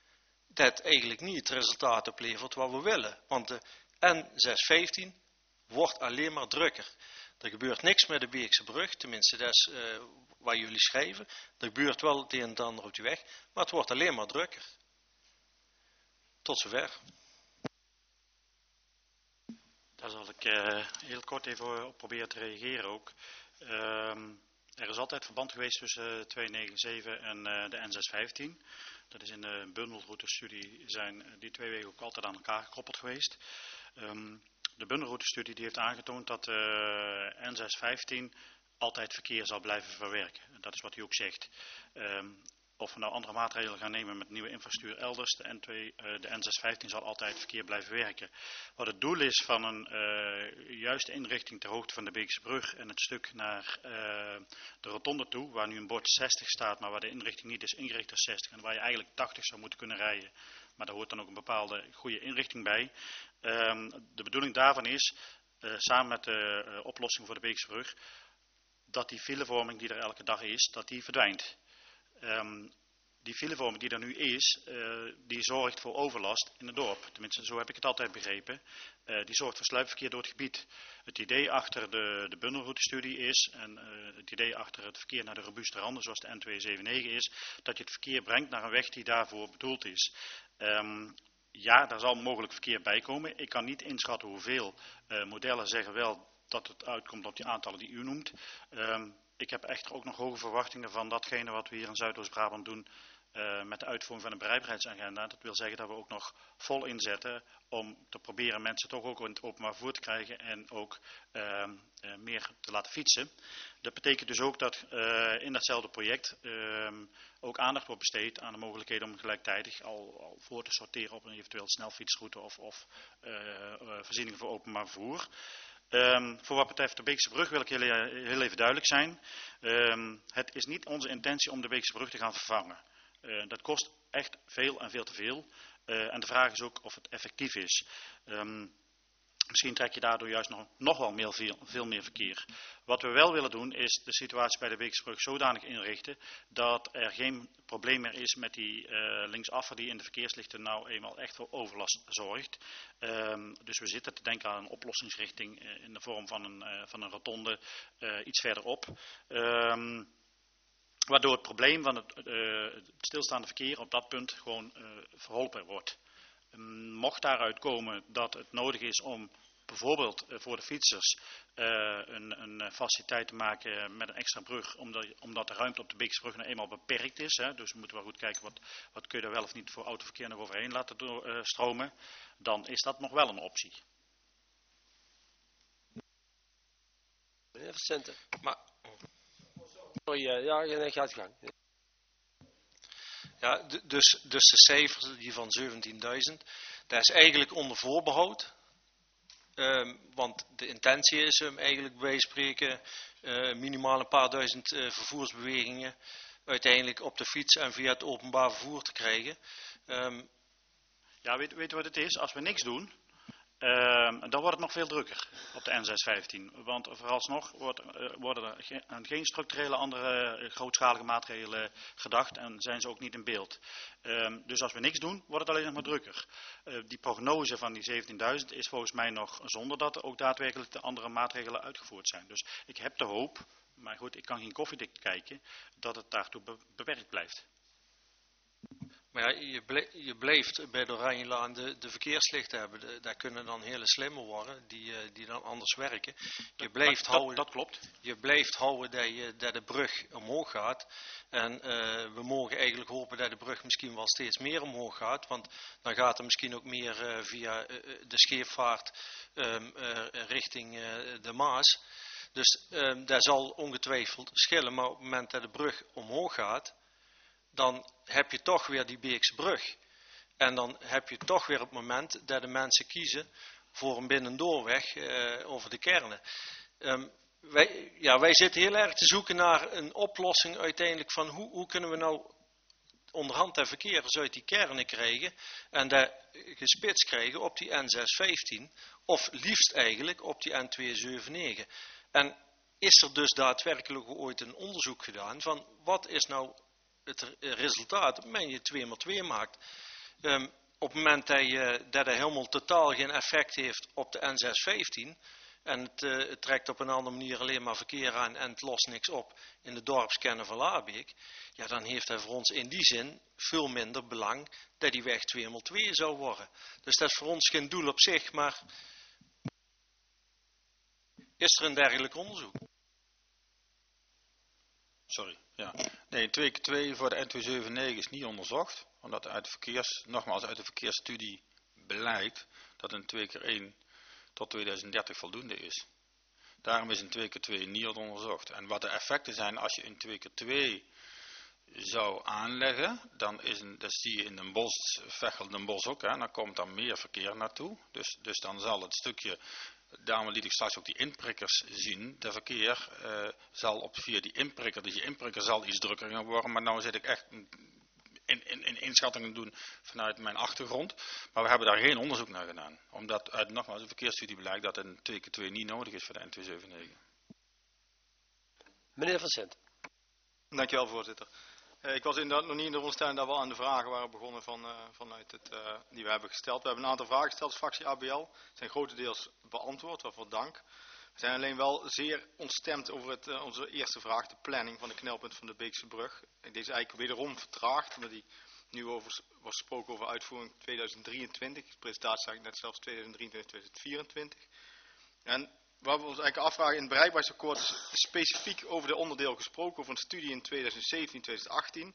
F: dat eigenlijk niet het resultaat oplevert wat we willen? Want de N zes vijftien wordt alleen maar drukker. Er gebeurt niks met de Beekse brug, tenminste dat is uh, wat jullie schrijven. Er gebeurt wel het een en het ander op die weg, maar het wordt alleen maar drukker. Tot zover.
G: Daar zal ik uh, heel kort even op proberen te reageren ook. Um, er is altijd verband geweest tussen uh, tweehonderdzevenennegentig en uh, de N zes vijftien. Dat is in de bundelroutestudie zijn die twee wegen ook altijd aan elkaar gekoppeld geweest. Um, de bundelroutestudie die heeft aangetoond dat uh, N zes vijftien altijd verkeer zal blijven verwerken. Dat is wat hij ook zegt. Um, Of we nou andere maatregelen gaan nemen met nieuwe infrastructuur elders, de N twee, uh, de N zes vijftien zal altijd verkeer blijven werken. Wat het doel is van een uh, juiste inrichting ter hoogte van de Beekse brug en het stuk naar uh, de rotonde toe, waar nu een bord zestig staat, maar waar de inrichting niet is ingericht als zestig en waar je eigenlijk tachtig zou moeten kunnen rijden. Maar daar hoort dan ook een bepaalde goede inrichting bij. Um, de bedoeling daarvan is, uh, samen met de uh, oplossing voor de Beekse brug, dat die filevorming die er elke dag is, dat die verdwijnt. Um, die filevorming die er nu is, uh, die zorgt voor overlast in het dorp. Tenminste, zo heb ik het altijd begrepen. Uh, die zorgt voor sluipverkeer door het gebied. Het idee achter de, de bundelroutestudie is, en uh, het idee achter het verkeer naar de robuuste randen, zoals de N tweehonderdzevenennegentig is, dat je het verkeer brengt naar een weg die daarvoor bedoeld is. Um, ja, daar zal mogelijk verkeer bij komen. Ik kan niet inschatten hoeveel. Uh, modellen zeggen wel dat het uitkomt op die aantallen die u noemt. Um, Ik heb echter ook nog hoge verwachtingen van datgene wat we hier in Zuidoost-Brabant doen uh, met de uitvoering van de bereikbaarheidsagenda. Dat wil zeggen dat we ook nog vol inzetten om te proberen mensen toch ook in het openbaar vervoer te krijgen en ook uh, uh, meer te laten fietsen. Dat betekent dus ook dat uh, in datzelfde project uh, ook aandacht wordt besteed aan de mogelijkheden om gelijktijdig al, al voor te sorteren op een eventueel snelfietsroute of, of uh, uh, voorzieningen voor openbaar vervoer. Um, voor wat betreft de Beekse Brug wil ik heel, heel even duidelijk zijn. Um, het is niet onze intentie om de Beekse Brug te gaan vervangen. Uh, dat kost echt veel en veel te veel. Uh, en de vraag is ook of het effectief is. Um, Misschien trek je daardoor juist nog, nog wel meer, veel, veel meer verkeer. Wat we wel willen doen is de situatie bij de Beekse Brug zodanig inrichten dat er geen probleem meer is met die uh, linksaffer die in de verkeerslichten nou eenmaal echt voor overlast zorgt. Um, dus we zitten te denken aan een oplossingsrichting uh, in de vorm van een, uh, van een rotonde uh, iets verderop. Um, waardoor het probleem van het, uh, het stilstaande verkeer op dat punt gewoon uh, verholpen wordt. Mocht daaruit komen dat het nodig is om bijvoorbeeld voor de fietsers uh, een, een faciliteit te maken met een extra brug, omdat, omdat de ruimte op de Beekse Brug nou eenmaal beperkt is. Hè, dus we moeten wel goed kijken wat, wat kun je er wel of niet voor autoverkeer nog overheen laten door, uh, stromen. Dan is dat nog wel een optie.
A: Meneer Vicente. Maar, sorry, ja, ja, gaat gang.
F: Ja, dus, dus de cijfers die van zeventienduizend, dat is eigenlijk onder voorbehoud. Um, want de intentie is om eigenlijk bij spreken uh, minimaal een paar duizend uh, vervoersbewegingen uiteindelijk op de fiets en via het openbaar vervoer te krijgen. Um,
G: ja, weet, weet je wat het is? Als we niks doen, Uh, dan wordt het nog veel drukker op de N zeshonderdvijftien. Want vooralsnog wordt, uh, worden er ge aan geen structurele andere uh, grootschalige maatregelen gedacht en zijn ze ook niet in beeld. Uh, dus als we niks doen, wordt het alleen nog maar drukker. Uh, die prognose van die zeventienduizend is volgens mij nog zonder dat er ook daadwerkelijk de andere maatregelen uitgevoerd zijn. Dus ik heb de hoop, maar goed, ik kan geen koffiedik kijken, dat het daartoe be beperkt blijft.
F: Maar ja, je, ble je blijft bij de Oranjelaan de, de verkeerslichten hebben. De, daar kunnen dan hele slimme worden, die, uh, die dan anders werken. Je blijft
G: dat,
F: houden,
G: dat, dat klopt.
F: Je blijft houden dat, je, dat de brug omhoog gaat. En uh, we mogen eigenlijk hopen dat de brug misschien wel steeds meer omhoog gaat. Want dan gaat er misschien ook meer uh, via uh, de scheepvaart um, uh, richting uh, de Maas. Dus um, dat zal ongetwijfeld schillen. Maar op het moment dat de brug omhoog gaat, dan heb je toch weer die Beekse Brug. En dan heb je toch weer het moment dat de mensen kiezen voor een binnendoorweg uh, over de kernen. Um, wij, ja, wij zitten heel erg te zoeken naar een oplossing uiteindelijk van hoe, hoe kunnen we nou onderhand de verkeerders uit die kernen krijgen en dat gespitst krijgen op die N zeshonderdvijftien of liefst eigenlijk op die N tweehonderdnegenenzeventig. En is er dus daadwerkelijk ooit een onderzoek gedaan van wat is nou het resultaat op het moment dat je twee maar twee maakt. Um, op het moment dat, je, dat het helemaal totaal geen effect heeft op de N zeshonderdvijftien en het, uh, het trekt op een andere manier alleen maar verkeer aan en het lost niks op in de dorpskernen van Laarbeek, ja, dan heeft hij voor ons in die zin veel minder belang dat die weg twee maar twee zou worden. Dus dat is voor ons geen doel op zich, maar is er een dergelijk onderzoek?
B: Sorry, ja. Nee, twee keer twee voor de N tweehonderdzevenennegentig is niet onderzocht. Omdat uit de verkeers, nogmaals uit de verkeersstudie blijkt dat een twee keer één tot tweeduizend dertig voldoende is. Daarom is een twee keer twee niet onderzocht. En wat de effecten zijn als je een twee keer twee zou aanleggen, dan is een, dat zie je in Den Bosch, Veghel Den Bosch ook, hè, dan komt er meer verkeer naartoe. Dus, dus dan zal het stukje, daarom liet ik straks ook die inprikkers zien, de verkeer uh, zal op via die inprikker, dus die inprikker zal iets drukker gaan worden, maar nou zit ik echt in, in, in inschattingen doen vanuit mijn achtergrond, maar we hebben daar geen onderzoek naar gedaan, omdat uit nogmaals de verkeersstudie blijkt dat een twee keer twee niet nodig is voor de N tweehonderdzevenennegentig.
A: Meneer Van Sint.
H: Dankjewel, voorzitter. Uh, ik was inderdaad nog niet in de onderstelling dat we aan de vragen waren begonnen van, uh, vanuit het, uh, die we hebben gesteld. We hebben een aantal vragen gesteld als fractie A B L. Die zijn grotendeels beantwoord, waarvoor dank. We zijn alleen wel zeer ontstemd over het, uh, onze eerste vraag, de planning van de knelpunt van de Beekse Brug. Deze is eigenlijk wederom vertraagd, omdat die nu over, was gesproken over uitvoering tweeduizend drieëntwintig. De presentatie zag ik net zelfs tweeduizend drieëntwintig, tweeduizend vierentwintig. En waar we ons eigenlijk afvragen, in het bereikbaarheidsakkoord is specifiek over de onderdeel gesproken, over een studie in tweeduizend zeventien, tweeduizend achttien.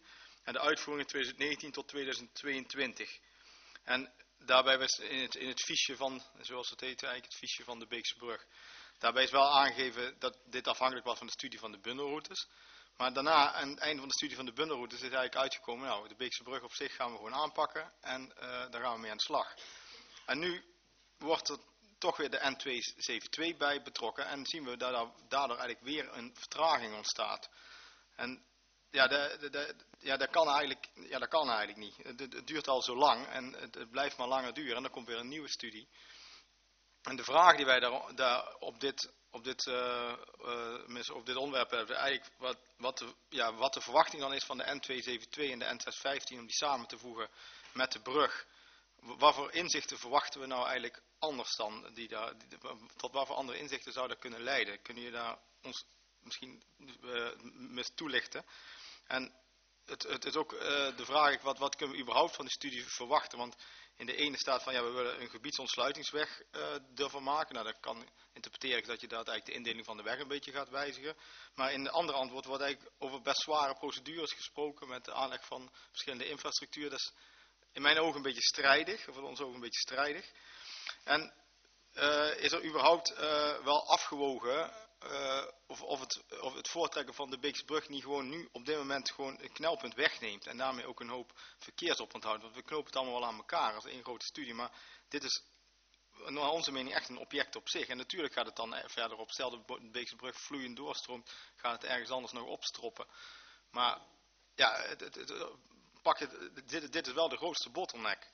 H: en de uitvoering in twintig negentien tot tweeduizend tweeëntwintig. En daarbij was in het, in het fiche van, zoals het heet eigenlijk, het fiche van de Beekse Brug. Daarbij is wel aangegeven dat dit afhankelijk was van de studie van de bundelroutes. Maar daarna, aan het einde van de studie van de bundelroutes, is eigenlijk uitgekomen, nou, de Beekse Brug op zich gaan we gewoon aanpakken en uh, daar gaan we mee aan de slag. En nu wordt er toch weer de N tweehonderdzevenentwintig bij betrokken en zien we dat er daardoor eigenlijk weer een vertraging ontstaat. En ja, de, de, de, ja, dat kan eigenlijk, ja, dat kan eigenlijk niet. Het, het duurt al zo lang en het, het blijft maar langer duren en dan komt weer een nieuwe studie. En de vraag die wij daar, daar op, dit, op, dit, uh, uh, op dit onderwerp hebben, eigenlijk wat, wat, de, ja, wat de verwachting dan is van de N tweehonderdzevenentwintig en de N zeshonderdvijftien om die samen te voegen met de brug. Wat voor inzichten verwachten we nou eigenlijk anders dan? Die daar, die, tot wat voor andere inzichten zou dat kunnen leiden? Kunnen jullie daar ons misschien uh, mis toelichten? En het, het is ook uh, de vraag, wat, wat kunnen we überhaupt van die studie verwachten? Want in de ene staat van, ja, we willen een gebiedsontsluitingsweg uh, ervan maken. Nou, dat kan interpreteren dat je dat eigenlijk de indeling van de weg een beetje gaat wijzigen. Maar in de andere antwoord wordt eigenlijk over best zware procedures gesproken met de aanleg van verschillende infrastructuur. Dat is in mijn ogen een beetje strijdig, of in ons ogen een beetje strijdig. En uh, is er überhaupt uh, wel afgewogen uh, of, of, het, of het voortrekken van de Beekse Brug niet gewoon nu op dit moment gewoon een knelpunt wegneemt. En daarmee ook een hoop verkeersoponthoud. Want we knopen het allemaal wel aan elkaar als één grote studie. Maar dit is naar onze mening echt een object op zich. En natuurlijk gaat het dan verderop, stel de Beekse Brug vloeiend doorstroomt, gaat het ergens anders nog opstroppen. Maar ja, het, het, het, pak het, dit, dit is wel de grootste bottleneck.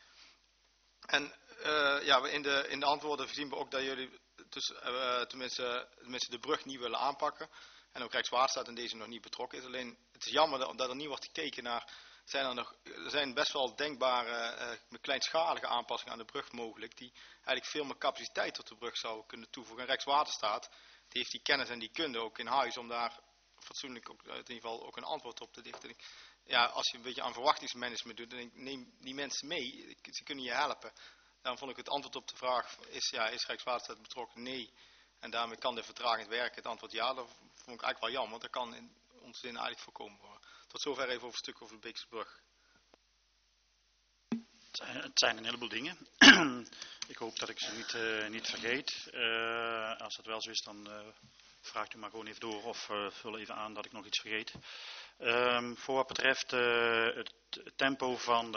H: En uh, ja, in de, in de antwoorden zien we ook dat jullie dus, uh, tenminste, tenminste de brug niet willen aanpakken. En ook Rijkswaterstaat in deze nog niet betrokken is. Alleen het is jammer dat, dat er niet wordt gekeken naar, zijn er, nog, er zijn best wel denkbare uh, kleinschalige aanpassingen aan de brug mogelijk. Die eigenlijk veel meer capaciteit tot de brug zouden kunnen toevoegen. En Rijkswaterstaat die heeft die kennis en die kunde ook in huis om daar fatsoenlijk ook, in ieder geval ook een antwoord op te dichten. Ja, als je een beetje aan verwachtingsmanagement doet, dan denk ik, neem die mensen mee, ze kunnen je helpen. Daarom vond ik het antwoord op de vraag, is, ja, is Rijkswaterstaat betrokken? Nee. En daarmee kan de vertraging werken. Het antwoord ja, dat vond ik eigenlijk wel jammer, want dat kan in ons zin eigenlijk voorkomen worden. Tot zover even over een stuk over de Beekse Brug.
G: Het zijn, het zijn een heleboel dingen. Ik hoop dat ik ze niet, uh, niet vergeet. Uh, als dat wel zo is, dan uh, vraagt u maar gewoon even door of uh, vul even aan dat ik nog iets vergeet. Um, voor wat betreft uh, het tempo van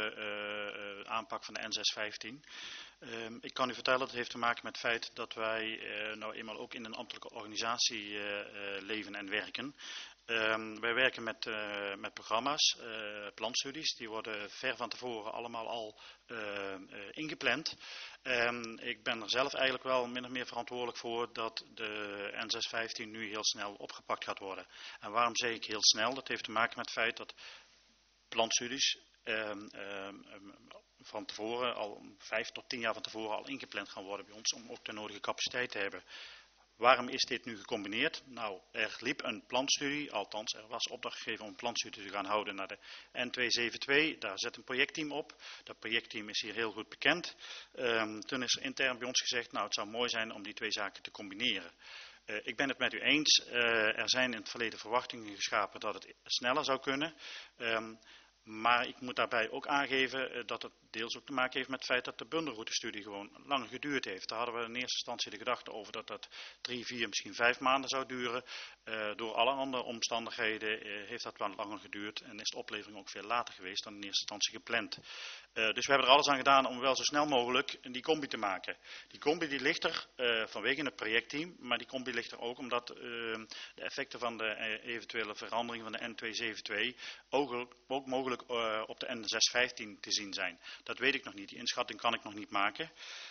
G: de uh, uh, aanpak van de N zeshonderdvijftien. Um, ik kan u vertellen, dat heeft te maken met het feit dat wij uh, nou eenmaal ook in een ambtelijke organisatie uh, uh, leven en werken. Um, wij werken met, uh, met programma's, uh, planstudies, die worden ver van tevoren allemaal al uh, uh, ingepland. Um, ik ben er zelf eigenlijk wel min of meer verantwoordelijk voor dat de N zeshonderdvijftien nu heel snel opgepakt gaat worden. En waarom zeg ik heel snel? Dat heeft te maken met het feit dat planstudies um, um, van tevoren, al vijf tot tien jaar van tevoren al ingepland gaan worden bij ons om ook de nodige capaciteit te hebben. Waarom is dit nu gecombineerd? Nou, er liep een plantstudie, althans er was opdracht gegeven om een plantstudie te gaan houden naar de N tweehonderdzevenentwintig. Daar zit een projectteam op. Dat projectteam is hier heel goed bekend. Um, toen is er intern bij ons gezegd, nou het zou mooi zijn om die twee zaken te combineren. Uh, ik ben het met u eens, uh, er zijn in het verleden verwachtingen geschapen dat het sneller zou kunnen. Um, Maar ik moet daarbij ook aangeven dat het deels ook te maken heeft met het feit dat de bundelroutestudie gewoon langer geduurd heeft. Daar hadden we in eerste instantie de gedachte over dat dat drie, vier, misschien vijf maanden zou duren. Uh, door alle andere omstandigheden uh, heeft dat wel langer geduurd en is de oplevering ook veel later geweest dan in eerste instantie gepland. Uh, dus we hebben er alles aan gedaan om wel zo snel mogelijk die combi te maken. Die combi die ligt er uh, vanwege het projectteam, maar die combi ligt er ook omdat uh, de effecten van de uh, eventuele verandering van de N tweehonderdzevenentwintig ook, ook mogelijk uh, op de N zeshonderdvijftien te zien zijn. Dat weet ik nog niet, die inschatting kan ik nog niet maken.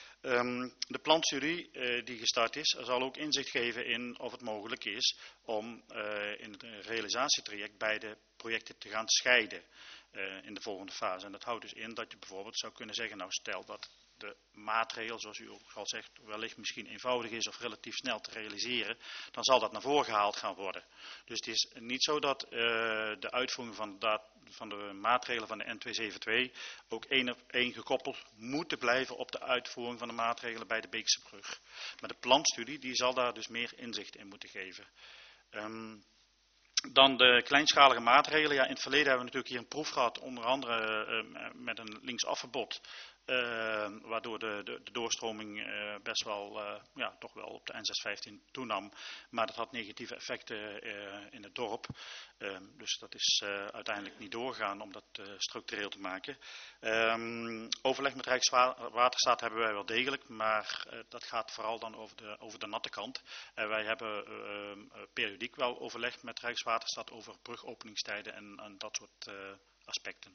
G: Um, de plantstudie uh, die gestart is, zal ook inzicht geven in of het mogelijk is om uh, in het realisatietraject beide projecten te gaan scheiden uh, in de volgende fase. En dat houdt dus in dat je bijvoorbeeld zou kunnen zeggen, nou stel dat de maatregel, zoals u ook al zegt, wellicht misschien eenvoudig is of relatief snel te realiseren, dan zal dat naar voren gehaald gaan worden. Dus het is niet zo dat uh, de uitvoering van, dat, van de maatregelen van de N tweehonderdzevenentwintig ook één op één gekoppeld moeten blijven op de uitvoering van de maatregelen bij de Beekse Brug. Maar de plantstudie die zal daar dus meer inzicht in moeten geven. Um, Dan de kleinschalige maatregelen. Ja, in het verleden hebben we natuurlijk hier een proef gehad, onder andere uh, met een linksafverbod. Uh, waardoor de, de, de doorstroming uh, best wel, uh, ja, toch wel op de N zes vijftien toenam. Maar dat had negatieve effecten uh, in het dorp. Uh, dus dat is uh, uiteindelijk niet doorgegaan om dat uh, structureel te maken. Um, overleg met Rijkswaterstaat hebben wij wel degelijk, maar uh, dat gaat vooral dan over de, over de natte kant. Uh, wij hebben uh, uh, periodiek wel overleg met Rijkswaterstaat over brugopeningstijden en, en dat soort uh, aspecten.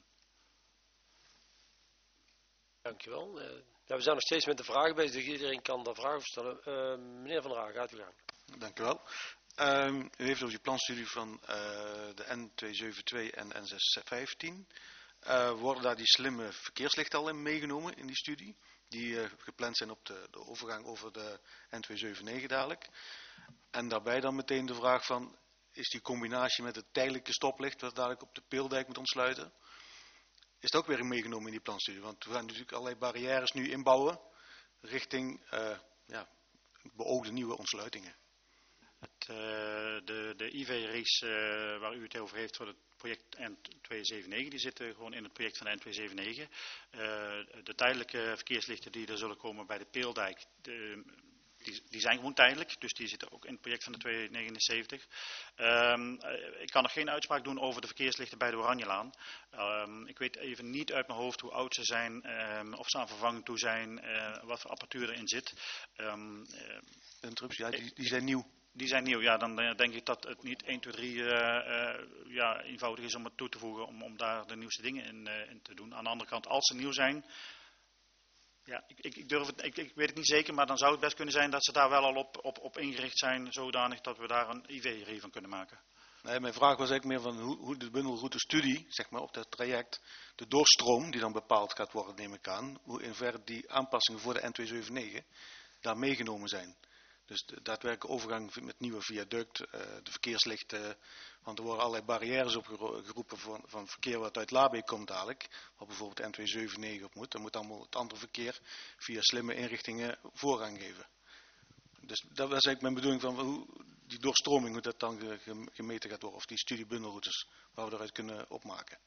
A: Dankjewel. Uh, ja, we zijn nog steeds met de vragen bezig, dus iedereen kan daar vragen stellen. Uh, meneer Van der Haag, gaat u gang.
C: Dank u wel. Um, u heeft over die planstudie van uh, de N tweehonderdzevenentwintig en N zeshonderdvijftien. Uh, worden daar die slimme verkeerslichten al in meegenomen in die studie? Die uh, gepland zijn op de, de overgang over de N tweehonderdzevenennegentig dadelijk. En daarbij dan meteen de vraag van, is die combinatie met het tijdelijke stoplicht, wat dadelijk op de Peeldijk moet ontsluiten, is het ook weer meegenomen in die planstudie? Want we gaan natuurlijk allerlei barrières nu inbouwen richting uh, ja, beoogde nieuwe ontsluitingen.
G: Het, uh, de, de I V-reeks uh, waar u het over heeft voor het project N tweehonderdzevenennegentig, die zitten gewoon in het project van de N tweehonderdzevenennegentig. Uh, de tijdelijke verkeerslichten die er zullen komen bij de Peeldijk, de, Die, die zijn gewoon tijdelijk, dus die zitten ook in het project van de tweehonderdnegenenzeventig. Um, ik kan nog geen uitspraak doen over de verkeerslichten bij de Oranjelaan. Um, ik weet even niet uit mijn hoofd hoe oud ze zijn, um, of ze aan vervanging toe zijn, uh, wat voor apparatuur erin zit. Um, uh,
C: Interruptie, ja, die, die zijn nieuw.
G: Die zijn nieuw, ja, dan denk ik dat het niet één, twee, drie uh, uh, ja, eenvoudig is om het toe te voegen, om, om daar de nieuwste dingen in, uh, in te doen. Aan de andere kant, als ze nieuw zijn, ja, ik, ik, ik, durf het, ik, ik weet het niet zeker, maar dan zou het best kunnen zijn dat ze daar wel al op, op, op ingericht zijn, zodanig dat we daar een I V-reeks van kunnen maken.
C: Nee, mijn vraag was eigenlijk meer van hoe, hoe de bundelroute-studie, zeg maar, op dat traject, de doorstroom die dan bepaald gaat worden, neem ik aan, hoe in verre die aanpassingen voor de N tweehonderdzevenennegentig daar meegenomen zijn. Dus de daadwerkelijke overgang met nieuwe viaduct, uh, de verkeerslichten, want er worden allerlei barrières opgeroepen van, van verkeer wat uit Labeek komt dadelijk, waar bijvoorbeeld de N tweehonderdzevenennegentig op moet. Dan moet allemaal het andere verkeer via slimme inrichtingen voorrang geven. Dus dat was eigenlijk mijn bedoeling van hoe die doorstroming, hoe dat dan gemeten gaat worden, of die studiebundelroutes, waar we eruit kunnen opmaken.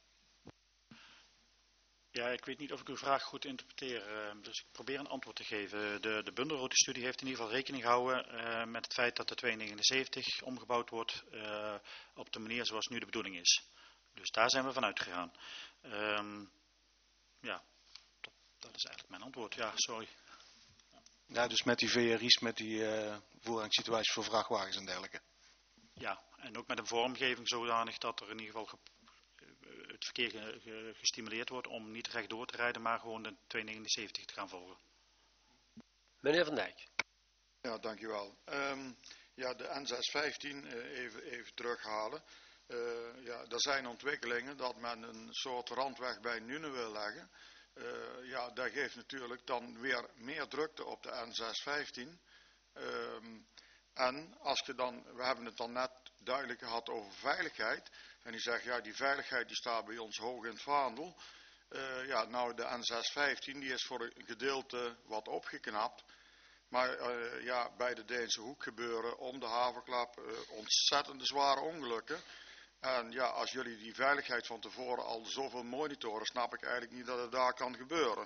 G: Ja, ik weet niet of ik uw vraag goed interpreteer, dus ik probeer een antwoord te geven. De, de bundelroutestudie heeft in ieder geval rekening gehouden uh, met het feit dat de tweehonderdnegenenzeventig omgebouwd wordt uh, op de manier zoals nu de bedoeling is. Dus daar zijn we van uitgegaan. Um, ja, dat, dat is eigenlijk mijn antwoord. Ja, sorry.
C: Ja, dus met die V R I's, met die uh, voorrangssituaties voor vrachtwagens en dergelijke.
G: Ja, en ook met een vormgeving zodanig dat er in ieder geval het verkeer ge, ge, gestimuleerd wordt om niet rechtdoor te rijden, maar gewoon de tweehonderdnegenenzeventig te gaan volgen.
A: Meneer Van Dijk.
E: Ja, dankjewel. Um, ja, de N zeshonderdvijftien, uh, even, even terughalen. Uh, ja, er zijn ontwikkelingen dat men een soort randweg bij Nune wil leggen. Uh, ja, dat geeft natuurlijk dan weer meer drukte op de N zeshonderdvijftien. Um, en als je dan, we hebben het dan net duidelijk gehad over veiligheid. En die zegt, ja, die veiligheid die staat bij ons hoog in het vaandel. Uh, ja, nou, de N zeshonderdvijftien die is voor een gedeelte wat opgeknapt. Maar uh, ja, bij de Deense Hoek gebeuren om de havenklap uh, ontzettende zware ongelukken. En ja, als jullie die veiligheid van tevoren al zoveel monitoren, snap ik eigenlijk niet dat het daar kan gebeuren.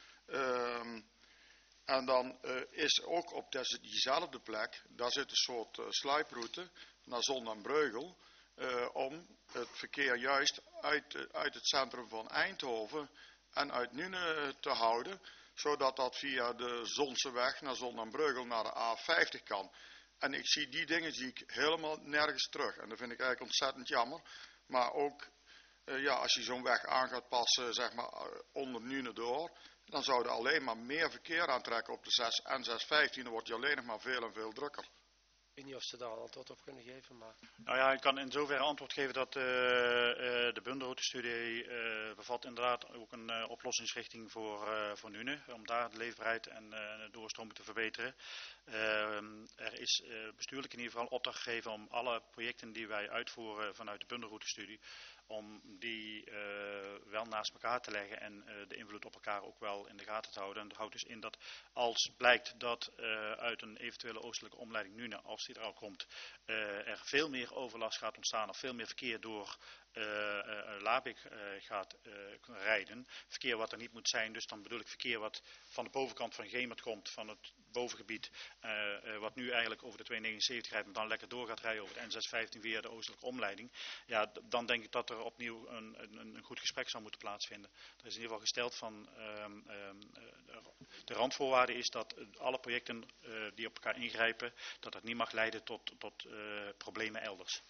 E: Uh, en dan uh, is ook op des, diezelfde plek, daar zit een soort uh, sluiproute naar Zon en Breugel. Uh, om het verkeer juist uit, uh, uit het centrum van Eindhoven en uit Nune te houden. Zodat dat via de Zonseweg naar Zon en Breugel naar de A vijftig kan. En ik zie die dingen zie ik helemaal nergens terug. En dat vind ik eigenlijk ontzettend jammer. Maar ook uh, ja, als je zo'n weg aan gaat passen, zeg maar uh, onder Nune door, dan zou er alleen maar meer verkeer aantrekken op de N zeshonderdvijftien. Dan wordt je alleen nog maar veel en veel drukker.
A: Ik weet niet of ze daar een antwoord op kunnen geven, maar...
G: Nou ja, ik kan in zoverre antwoord geven dat uh, uh, de bundelroutestudie uh, bevat inderdaad ook een uh, oplossingsrichting voor, uh, voor Nune, om daar de leefbaarheid en uh, de doorstroming te verbeteren. Uh, er is uh, bestuurlijk in ieder geval opdracht gegeven om alle projecten die wij uitvoeren vanuit de bundelroutestudie, om die uh, wel naast elkaar te leggen en uh, de invloed op elkaar ook wel in de gaten te houden. En dat houdt dus in dat als blijkt dat uh, uit een eventuele oostelijke omleiding nu, als die er al komt, uh, er veel meer overlast gaat ontstaan of veel meer verkeer door uh, uh, Labeek uh, gaat uh, rijden. Verkeer wat er niet moet zijn, dus dan bedoel ik verkeer wat van de bovenkant van Gemert komt, van het bovengebied, uh, uh, wat nu eigenlijk over de tweehonderdnegenenzeventig rijdt en dan lekker door gaat rijden over de N zeshonderdvijftien via de oostelijke omleiding. Ja, d- dan denk ik dat er opnieuw een, een, een goed gesprek zou moeten plaatsvinden. Er is in ieder geval gesteld van um, um, uh, de randvoorwaarde is dat alle projecten uh, die op elkaar ingrijpen, dat dat niet mag leiden tot, tot uh, problemen elders.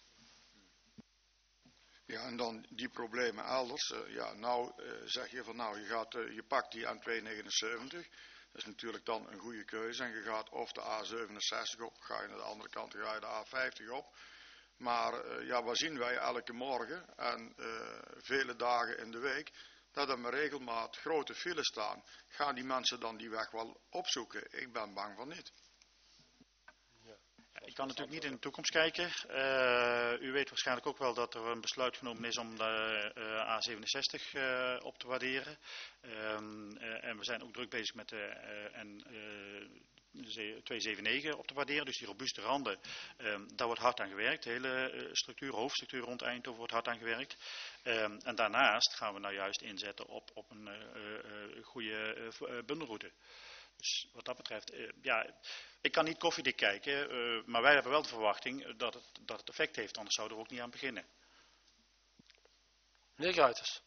E: Ja, en dan die problemen elders. Uh, ja, nou uh, zeg je van nou, je, gaat, uh, je pakt die N tweehonderdnegenenzeventig. Dat is natuurlijk dan een goede keuze. En je gaat of de A zevenenzestig op, ga je naar de andere kant, ga je de A vijftig op. Maar uh, ja, wat zien wij elke morgen en uh, vele dagen in de week, dat er met regelmaat grote files staan. Gaan die mensen dan die weg wel opzoeken? Ik ben bang van niet.
G: Ik kan natuurlijk niet in de toekomst kijken. Uh, u weet waarschijnlijk ook wel dat er een besluit genomen is om de uh, A zevenenzestig uh, op te waarderen. Um, uh, en we zijn ook druk bezig met de uh, N tweehonderdnegenenzeventig op te waarderen. Dus die robuuste randen, um, daar wordt hard aan gewerkt. De hele uh, structuur, hoofdstructuur rond Eindhoven wordt hard aan gewerkt. Um, en daarnaast gaan we nou juist inzetten op, op een uh, uh, goede uh, bundelroute. Dus wat dat betreft, uh, ja, ik kan niet koffiedik kijken, uh, maar wij hebben wel de verwachting dat het, dat het effect heeft, anders zouden we er ook niet aan beginnen.
A: Meneer Gruiters.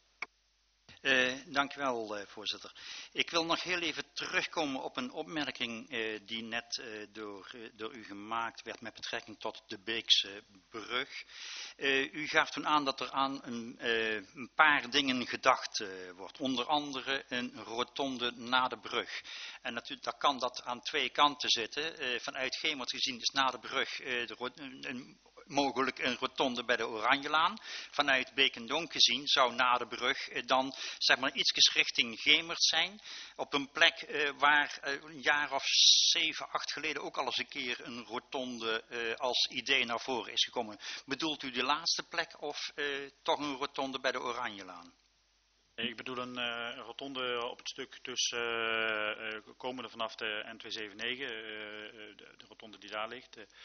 D: Uh, dank u wel, uh, voorzitter. Ik wil nog heel even terugkomen op een opmerking uh, die net uh, door, uh, door u gemaakt werd met betrekking tot de Beekse brug. Uh, u gaf toen aan dat er aan een, uh, een paar dingen gedacht uh, wordt. Onder andere een rotonde na de brug. En natuurlijk, dat kan dat aan twee kanten zitten. Uh, vanuit Gemert gezien is na de brug uh, de een, een mogelijk een rotonde bij de Oranjelaan. Vanuit Beek-en-Donk gezien zou na de brug eh, dan zeg maar iets richting Gemert zijn. Op een plek eh, waar eh, een jaar of zeven, acht geleden ook al eens een keer een rotonde eh, als idee naar voren is gekomen. Bedoelt u de laatste plek of eh, toch een rotonde bij de Oranjelaan?
G: Ik bedoel een uh, rotonde op het stuk tussen, uh, uh, komende vanaf de N tweehonderdzevenennegentig, uh, de, de rotonde die daar ligt, uh,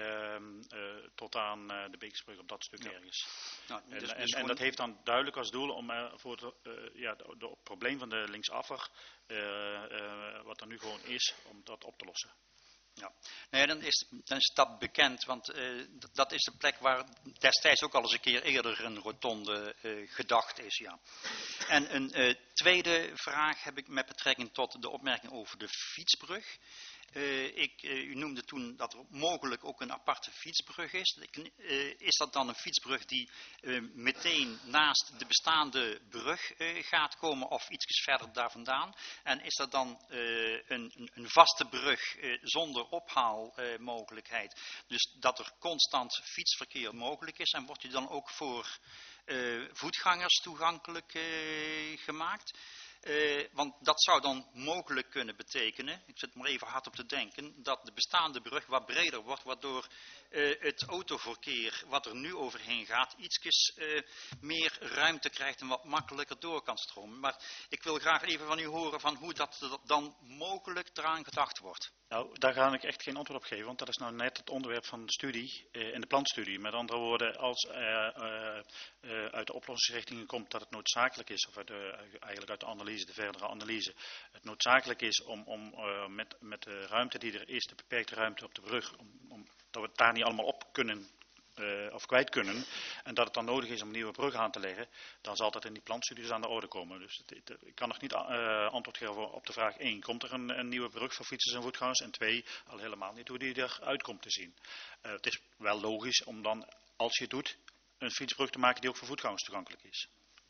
G: uh, tot aan uh, de Beeksbrug op dat stuk ja. ergens. Nou, dus, en, dus en, en dat heeft dan duidelijk als doel om uh, voor het uh, ja, de, de probleem van de linksaffer, uh, uh, wat er nu gewoon is, om dat op te lossen.
D: Ja, nee, dan, is, dan is dat bekend, want uh, dat is de plek waar destijds ook al eens een keer eerder een rotonde uh, gedacht is. Ja. En een uh, tweede vraag heb ik met betrekking tot de opmerking over de fietsbrug. Uh, ik, uh, u noemde toen dat er mogelijk ook een aparte fietsbrug is. Ik, uh, is dat dan een fietsbrug die uh, meteen naast de bestaande brug uh, gaat komen of iets verder daar vandaan? En is dat dan uh, een, een vaste brug uh, zonder ophaalmogelijkheid? Uh, dus dat er constant fietsverkeer mogelijk is en wordt die dan ook voor uh, voetgangers toegankelijk uh, gemaakt? Uh, want dat zou dan mogelijk kunnen betekenen, ik zit maar even hard op te denken, dat de bestaande brug wat breder wordt, waardoor uh, het autoverkeer wat er nu overheen gaat, ietsjes uh, meer ruimte krijgt en wat makkelijker door kan stromen. Maar ik wil graag even van u horen van hoe dat dan mogelijk eraan gedacht wordt.
G: Nou, daar ga ik echt geen antwoord op geven, want dat is nou net het onderwerp van de studie, uh, in de planstudie. Met andere woorden, als uh, uh, uh, uit de oplossingsrichtingen komt dat het noodzakelijk is, of uit de, eigenlijk uit de analyse, de verdere analyse, het noodzakelijk is om, om uh, met, met de ruimte die er is, de beperkte ruimte op de brug, om, om, dat we het daar niet allemaal op kunnen uh, of kwijt kunnen, en dat het dan nodig is om een nieuwe brug aan te leggen, dan zal dat in die planstudies aan de orde komen. Dus het, het, ik kan nog niet uh, antwoord geven op de vraag één. Komt er een, een nieuwe brug voor fietsers en voetgangers? En twee, al helemaal niet hoe die eruit komt te zien. Uh, het is wel logisch om dan, als je het doet, een fietsbrug te maken die ook voor voetgangers toegankelijk is.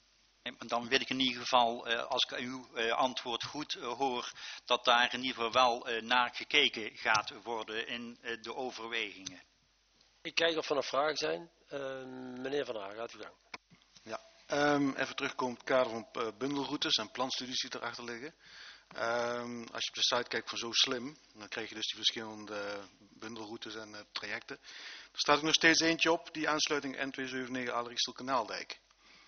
D: Dan weet ik in ieder geval, als ik uw antwoord goed hoor, dat daar in ieder geval wel naar gekeken gaat worden in de overwegingen.
A: Ik kijk of er nog vragen zijn. Uh, meneer Van Hagen, gaat u gang.
C: Ja, um, even terugkomen op het kader van uh, bundelroutes en planstudies die erachter liggen. Um, als je op de site kijkt van Zo Slim, dan krijg je dus die verschillende bundelroutes en uh, trajecten. Er staat er nog steeds eentje op, die aansluiting N tweehonderdzevenennegentig Aalriksel Kanaaldijk.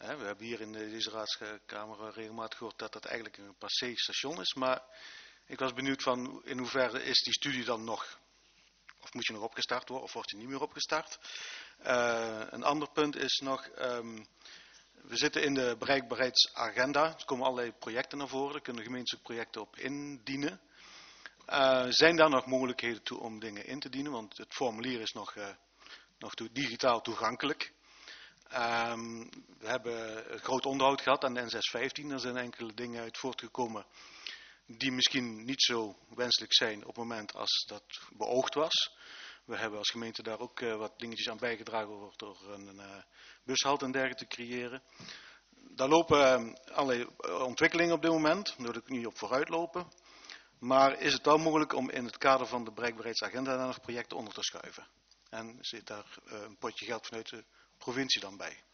C: Hè, we hebben hier in deze raadskamer regelmatig gehoord dat dat eigenlijk een passé station is. Maar ik was benieuwd van in hoeverre is die studie dan nog, of moet je nog opgestart worden, of wordt die niet meer opgestart. Uh, een ander punt is nog, um, we zitten in de bereikbaarheidsagenda. Er komen allerlei projecten naar voren, daar kunnen gemeentelijke projecten op indienen. Uh, zijn daar nog mogelijkheden toe om dingen in te dienen? Want het formulier is nog, uh, nog to- digitaal toegankelijk. Um, we hebben groot onderhoud gehad aan de N zeshonderdvijftien. Er zijn enkele dingen uit voortgekomen die misschien niet zo wenselijk zijn op het moment als dat beoogd was. We hebben als gemeente daar ook uh, wat dingetjes aan bijgedragen door een uh, bushalte en dergelijke te creëren. Daar lopen uh, allerlei ontwikkelingen op dit moment, daar wil ik niet op vooruit lopen. Maar is het wel mogelijk om in het kader van de bereikbaarheidsagenda daar nog projecten onder te schuiven? En zit daar uh, een potje geld vanuit de provincie dan bij?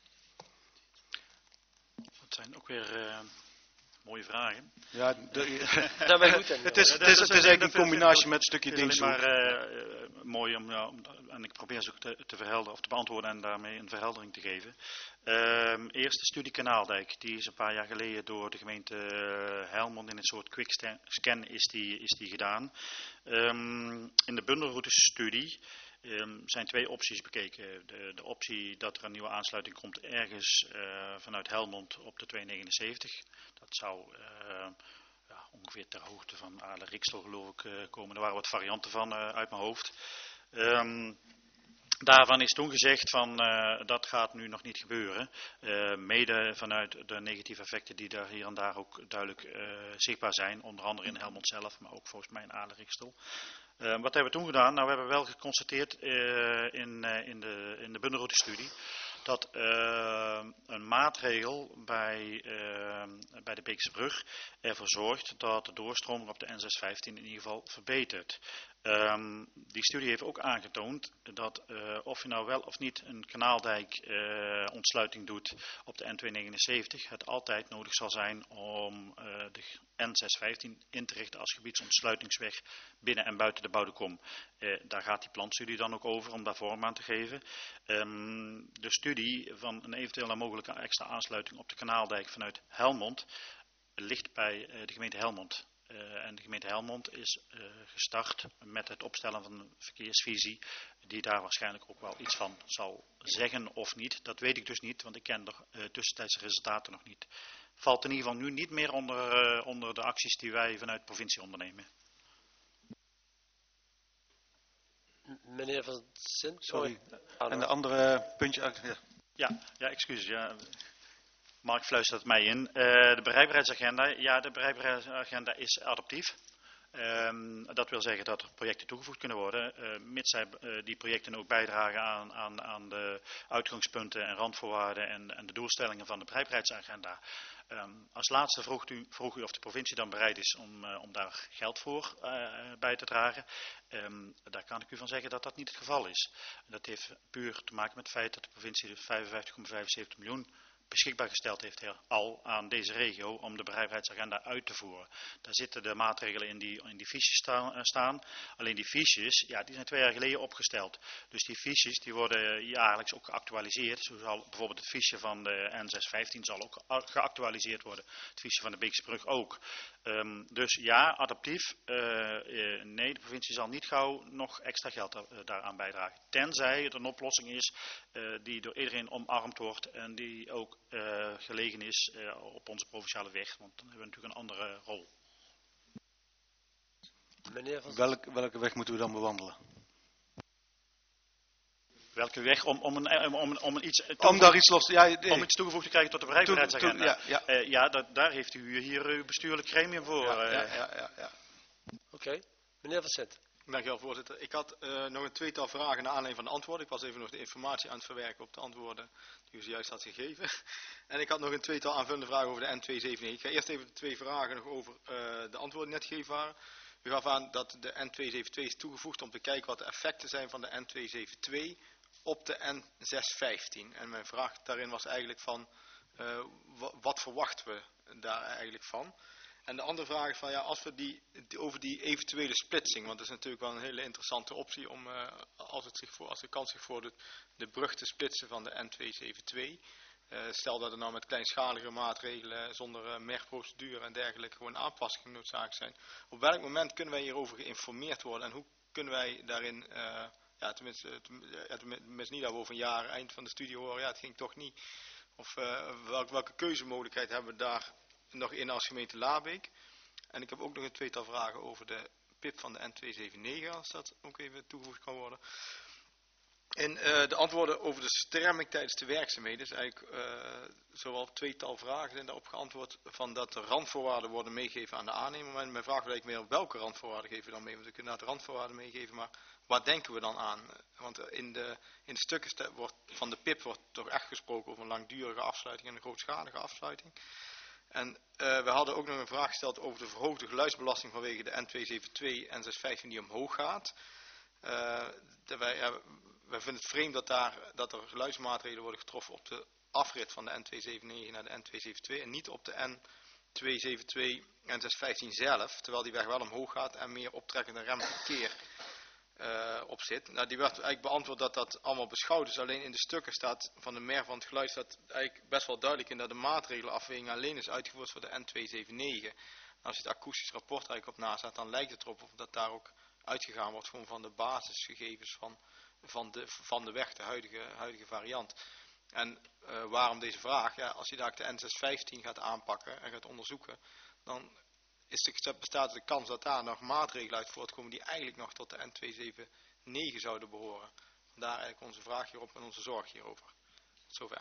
G: Dat zijn ook weer uh, mooie vragen.
C: Ja, de,
A: daar ben ik goed in.
C: het is, het is, het is eigenlijk een combinatie met een stukje
G: dingen. Het is
C: dingen.
G: alleen maar uh, mooi om, ja, om, en ik probeer ze ook te, te verhelderen of te beantwoorden en daarmee een verheldering te geven. Uh, eerst de studie Kanaaldijk, die is een paar jaar geleden door de gemeente Helmond in een soort quick scan is die, is die gedaan. Um, in de bundelroutestudie Um, zijn twee opties bekeken. De, de optie dat er een nieuwe aansluiting komt ergens uh, vanuit Helmond op de tweehonderdnegenenzeventig. Dat zou uh, ja, ongeveer ter hoogte van Aarle-Riksel geloof ik uh, komen. Er waren wat varianten van uh, uit mijn hoofd. Um, Daarvan is toen gezegd van uh, dat gaat nu nog niet gebeuren. Uh, mede vanuit de negatieve effecten die daar hier en daar ook duidelijk uh, zichtbaar zijn. Onder andere in Helmond zelf, maar ook volgens mij in Aarle-Riksel. Uh, wat hebben we toen gedaan? Nou, we hebben wel geconstateerd uh, in, uh, in de, in de bundelroutestudie dat uh, een maatregel bij, uh, bij de Beekse Brug ervoor zorgt dat de doorstroming op de N zeshonderdvijftien in ieder geval verbetert. Um, die studie heeft ook aangetoond dat uh, of je nou wel of niet een kanaaldijk uh, ontsluiting doet op de N tweehonderdnegenenzeventig, het altijd nodig zal zijn om uh, de N zeshonderdvijftien in te richten als gebiedsontsluitingsweg binnen en buiten de Boudekom. Uh, daar gaat die planstudie dan ook over om daar vorm aan te geven. Um, de studie van een eventuele mogelijke extra aansluiting op de kanaaldijk vanuit Helmond ligt bij uh, de gemeente Helmond. Uh, en de gemeente Helmond is uh, gestart met het opstellen van een verkeersvisie die daar waarschijnlijk ook wel iets van zal zeggen of niet. Dat weet ik dus niet, want ik ken de uh, tussentijdse resultaten nog niet. Valt in ieder geval nu niet meer onder, uh, onder de acties die wij vanuit de provincie ondernemen.
A: Meneer Van Sint,
C: Sorry.
A: Oh,
C: en de andere puntje. Ja,
G: ja, ja excuses. Ja. Mark fluistert mij in. Uh, de bereikbaarheidsagenda. Ja, de bereikbaarheidsagenda is adaptief. Um, dat wil zeggen dat er projecten toegevoegd kunnen worden, uh, mits zij uh, die projecten ook bijdragen aan, aan, aan de uitgangspunten en randvoorwaarden en, en de doelstellingen van de bereikbaarheidsagenda. Um, als laatste vroeg u, vroeg u of de provincie dan bereid is om, uh, om daar geld voor uh, bij te dragen. Um, daar kan ik u van zeggen dat dat niet het geval is. En dat heeft puur te maken met het feit dat de provincie dus vijfenvijftig komma vijfenzeventig miljoen beschikbaar gesteld heeft al aan deze regio om de bereikbaarheidsagenda uit te voeren. Daar zitten de maatregelen in die, in die fiches staan, staan. Alleen die fiches, ja, die zijn twee jaar geleden opgesteld. Dus die fiches die worden jaarlijks ook geactualiseerd. Zo zal bijvoorbeeld het fiche van de N zeshonderdvijftien zal ook geactualiseerd worden. Het fiche van de Beekse Brug ook. Um, dus ja, adaptief. Uh, uh, nee, de provincie zal niet gauw nog extra geld uh, daaraan bijdragen. Tenzij het een oplossing is uh, die door iedereen omarmd wordt en die ook Uh, gelegen is uh, op onze provinciale weg, want dan hebben we natuurlijk een andere rol.
A: Meneer Van
C: Welk, welke weg moeten we dan bewandelen?
G: Welke weg om, om, een, om, om, een iets,
C: om daar iets los te, ja, nee.
G: om iets toegevoegd te krijgen tot de bereikbaarheidsagenda.
C: Ja, ja.
G: Uh, ja dat, daar heeft u hier uw bestuurlijk gremium voor.
C: Ja,
G: uh.
C: ja, ja, ja, ja.
A: Oké, okay. Meneer Van Sint.
H: Dankjewel, voorzitter. Ik had uh, nog een tweetal vragen naar aanleiding van de antwoorden. Ik was even nog de informatie aan het verwerken op de antwoorden die u zojuist had gegeven. En ik had nog een tweetal aanvullende vragen over de N tweehonderdzevenennegentig. Ik ga eerst even de twee vragen nog over uh, de antwoorden net gegeven waren. U gaf aan dat de N tweehonderdzevenenzeventig is toegevoegd om te kijken wat de effecten zijn van de N tweehonderdzevenenzeventig op de N zeshonderdvijftien. En mijn vraag daarin was eigenlijk van, uh, wat verwachten we daar eigenlijk van? En de andere vraag is van, ja, als we die, die over die eventuele splitsing, want dat is natuurlijk wel een hele interessante optie om, uh, als, het zich voor, als de kans zich voordoet, de brug te splitsen van de N tweehonderdzevenenzeventig. Uh, stel dat er nou met kleinschalige maatregelen, zonder uh, merkprocedure en dergelijke, gewoon aanpassingen noodzakelijk zijn. Op welk moment kunnen wij hierover geïnformeerd worden en hoe kunnen wij daarin, uh, ja, tenminste, ja, tenminste niet dat we over een jaar, eind van de studie horen, ja, het ging toch niet. Of uh, welke, welke keuzemogelijkheid hebben we daar nog in als gemeente Labeek? En ik heb ook nog een tweetal vragen over de P I P van de N tweehonderdzevenennegentig, als dat ook even toegevoegd kan worden. En uh, de antwoorden over de stremming tijdens de werkzaamheden is eigenlijk uh, zowel tweetal vragen zijn daarop geantwoord van dat de randvoorwaarden worden meegegeven aan de aannemer. Maar mijn vraag is eigenlijk meer welke randvoorwaarden geven we dan mee? Want we kunnen naar de randvoorwaarden meegeven, maar waar denken we dan aan? Want in de, in de stukken wordt, van de P I P wordt toch echt gesproken over een langdurige afsluiting en een grootschalige afsluiting. En uh, we hadden ook nog een vraag gesteld over de verhoogde geluidsbelasting vanwege de N tweehonderdzevenentwintig en N zeshonderdvijftien die omhoog gaat. Uh, wij, ja, wij vinden het vreemd dat, daar, dat er geluidsmaatregelen worden getroffen op de afrit van de N tweehonderdzevenennegentig naar de N tweehonderdzevenentwintig en niet op de N tweehonderdzevenentwintig en N zeshonderdvijftien zelf, terwijl die weg wel omhoog gaat en meer optrekkend en remverkeer uh, op zit. Nou, die werd eigenlijk beantwoord dat dat allemaal beschouwd is. Alleen in de stukken staat van de mer van het geluid staat eigenlijk best wel duidelijk in dat de maatregelenafweging alleen is uitgevoerd voor de N tweehonderdzevenennegentig. Nou, als je het akoestisch rapport eigenlijk op nastaat, dan lijkt het erop of dat daar ook uitgegaan wordt gewoon van de basisgegevens van, van, de, van de weg, de huidige, huidige variant. En uh, waarom deze vraag? Ja, als je daar de N zeshonderdvijftien gaat aanpakken en gaat onderzoeken, dan is de, bestaat de kans dat daar nog maatregelen uit voortkomen die eigenlijk nog tot de N tweehonderdzevenennegentig zouden behoren. Vandaar eigenlijk onze vraag hierop en onze zorg hierover. Tot zover.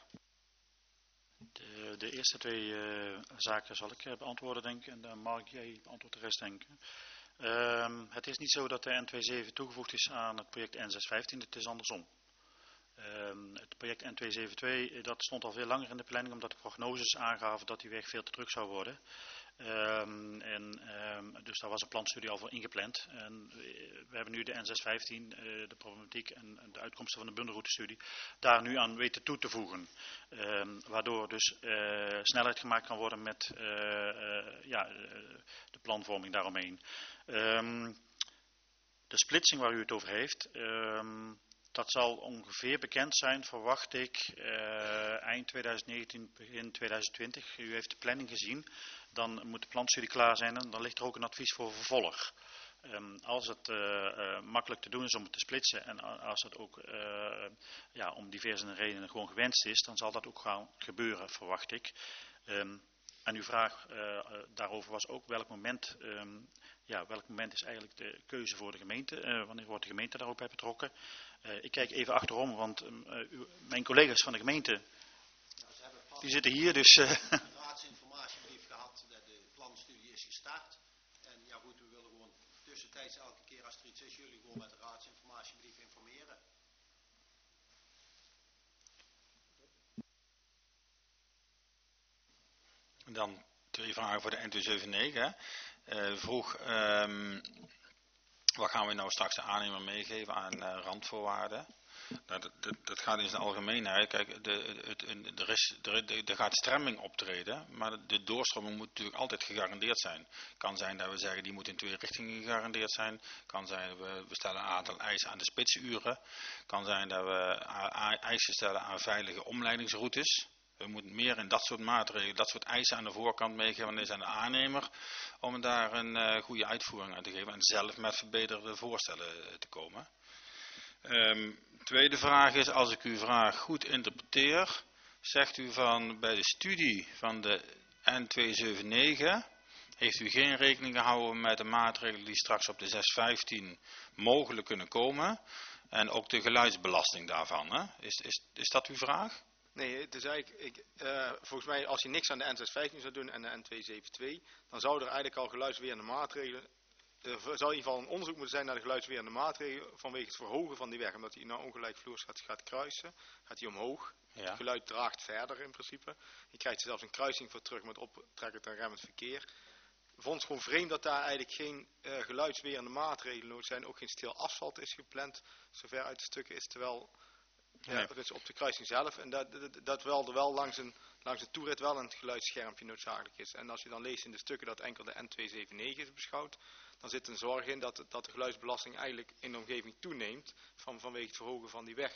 G: De, de eerste twee uh, zaken zal ik uh, beantwoorden, denk ik. En dan Mark, jij beantwoordt de rest, denk ik. Um, het is niet zo dat de N tweehonderdzevenenveertig toegevoegd is aan het project N zeshonderdvijftien, het is andersom. Um, het project N tweehonderdzevenentwintig, dat stond al veel langer in de planning, omdat de prognoses aangaven dat die weg veel te druk zou worden. Um, en, um, dus daar was een planstudie al voor ingepland. En we hebben nu de N zeshonderdvijftien, uh, de problematiek en de uitkomsten van de bundelroutestudie, daar nu aan weten toe te voegen. Um, waardoor dus uh, snelheid gemaakt kan worden met uh, uh, ja, uh, de planvorming daaromheen. Um, de splitsing waar u het over heeft, um, dat zal ongeveer bekend zijn, verwacht ik, uh, eind tweeduizend negentien, begin tweeduizend twintig. U heeft de planning gezien, dan moet de planstudie klaar zijn en dan ligt er ook een advies voor vervolg. Um, als het uh, uh, makkelijk te doen is om het te splitsen en als het ook uh, ja, om diverse redenen gewoon gewenst is, dan zal dat ook gaan gebeuren, verwacht ik. Um, en uw vraag uh, daarover was ook welk moment, um, ja, welk moment is eigenlijk de keuze voor de gemeente, uh, wanneer wordt de gemeente daar ook bij betrokken. Uh, ik kijk even achterom, want um, uh, uw, mijn collega's van de gemeente, nou, die zitten hier, dus... Uh,
I: een raadsinformatiebrief gehad, de, de planstudie is gestart. En ja goed, we willen gewoon tussentijds elke keer als er iets is, jullie gewoon met de raadsinformatiebrief informeren.
B: Dan twee vragen voor de N tweehonderdzevenennegentig. Uh, vroeg, um, wat gaan we nou straks de aannemer meegeven aan uh, randvoorwaarden? Nou, dat, dat, dat gaat in zijn algemeenheid. Kijk, de, het, er, is, er, er gaat stremming optreden, maar de doorstroming moet natuurlijk altijd gegarandeerd zijn. Het kan zijn dat we zeggen die moet in twee richtingen gegarandeerd zijn. Het kan zijn dat we, we stellen een aantal eisen aan de spitsuren. Het kan zijn dat we eisen stellen aan veilige omleidingsroutes. We moeten meer in dat soort maatregelen, dat soort eisen aan de voorkant meegeven. En dan is aan de aannemer om daar een uh, goede uitvoering aan te geven. En zelf met verbeterde voorstellen te komen. Um, tweede vraag is, als ik uw vraag goed interpreteer, zegt u van bij de studie van de N tweehonderdzevenennegentig heeft u geen rekening gehouden met de maatregelen die straks op de zeshonderdvijftien mogelijk kunnen komen. En ook de geluidsbelasting daarvan. Hè? Is, is, is dat uw vraag?
H: Nee, het is eigenlijk, ik, uh, volgens mij als je niks aan de N zeshonderdvijftien zou doen en de N tweehonderdzevenentwintig, dan zouden er eigenlijk al geluidswerende maatregelen, er zou in ieder geval een onderzoek moeten zijn naar de geluidswerende maatregelen vanwege het verhogen van die weg. Omdat hij nou ongelijkvloers gaat, gaat kruisen, gaat hij omhoog. Ja. Het geluid draagt verder in principe. Je krijgt zelfs een kruising voor terug met optrekkend en remmend verkeer. Ik vond het gewoon vreemd dat daar eigenlijk geen uh, geluidswerende maatregelen nodig zijn. Ook geen stil asfalt is gepland, zover uit de stukken is, terwijl... Ja, nee. Dus op de kruising zelf en dat, dat, dat wel, er wel langs een, langs een toerit wel een geluidsschermpje noodzakelijk is. En als je dan leest in de stukken dat enkel de N tweehonderdzevenennegentig is beschouwd, dan zit een zorg in dat, dat de geluidsbelasting eigenlijk in de omgeving toeneemt van, vanwege het verhogen van die weg.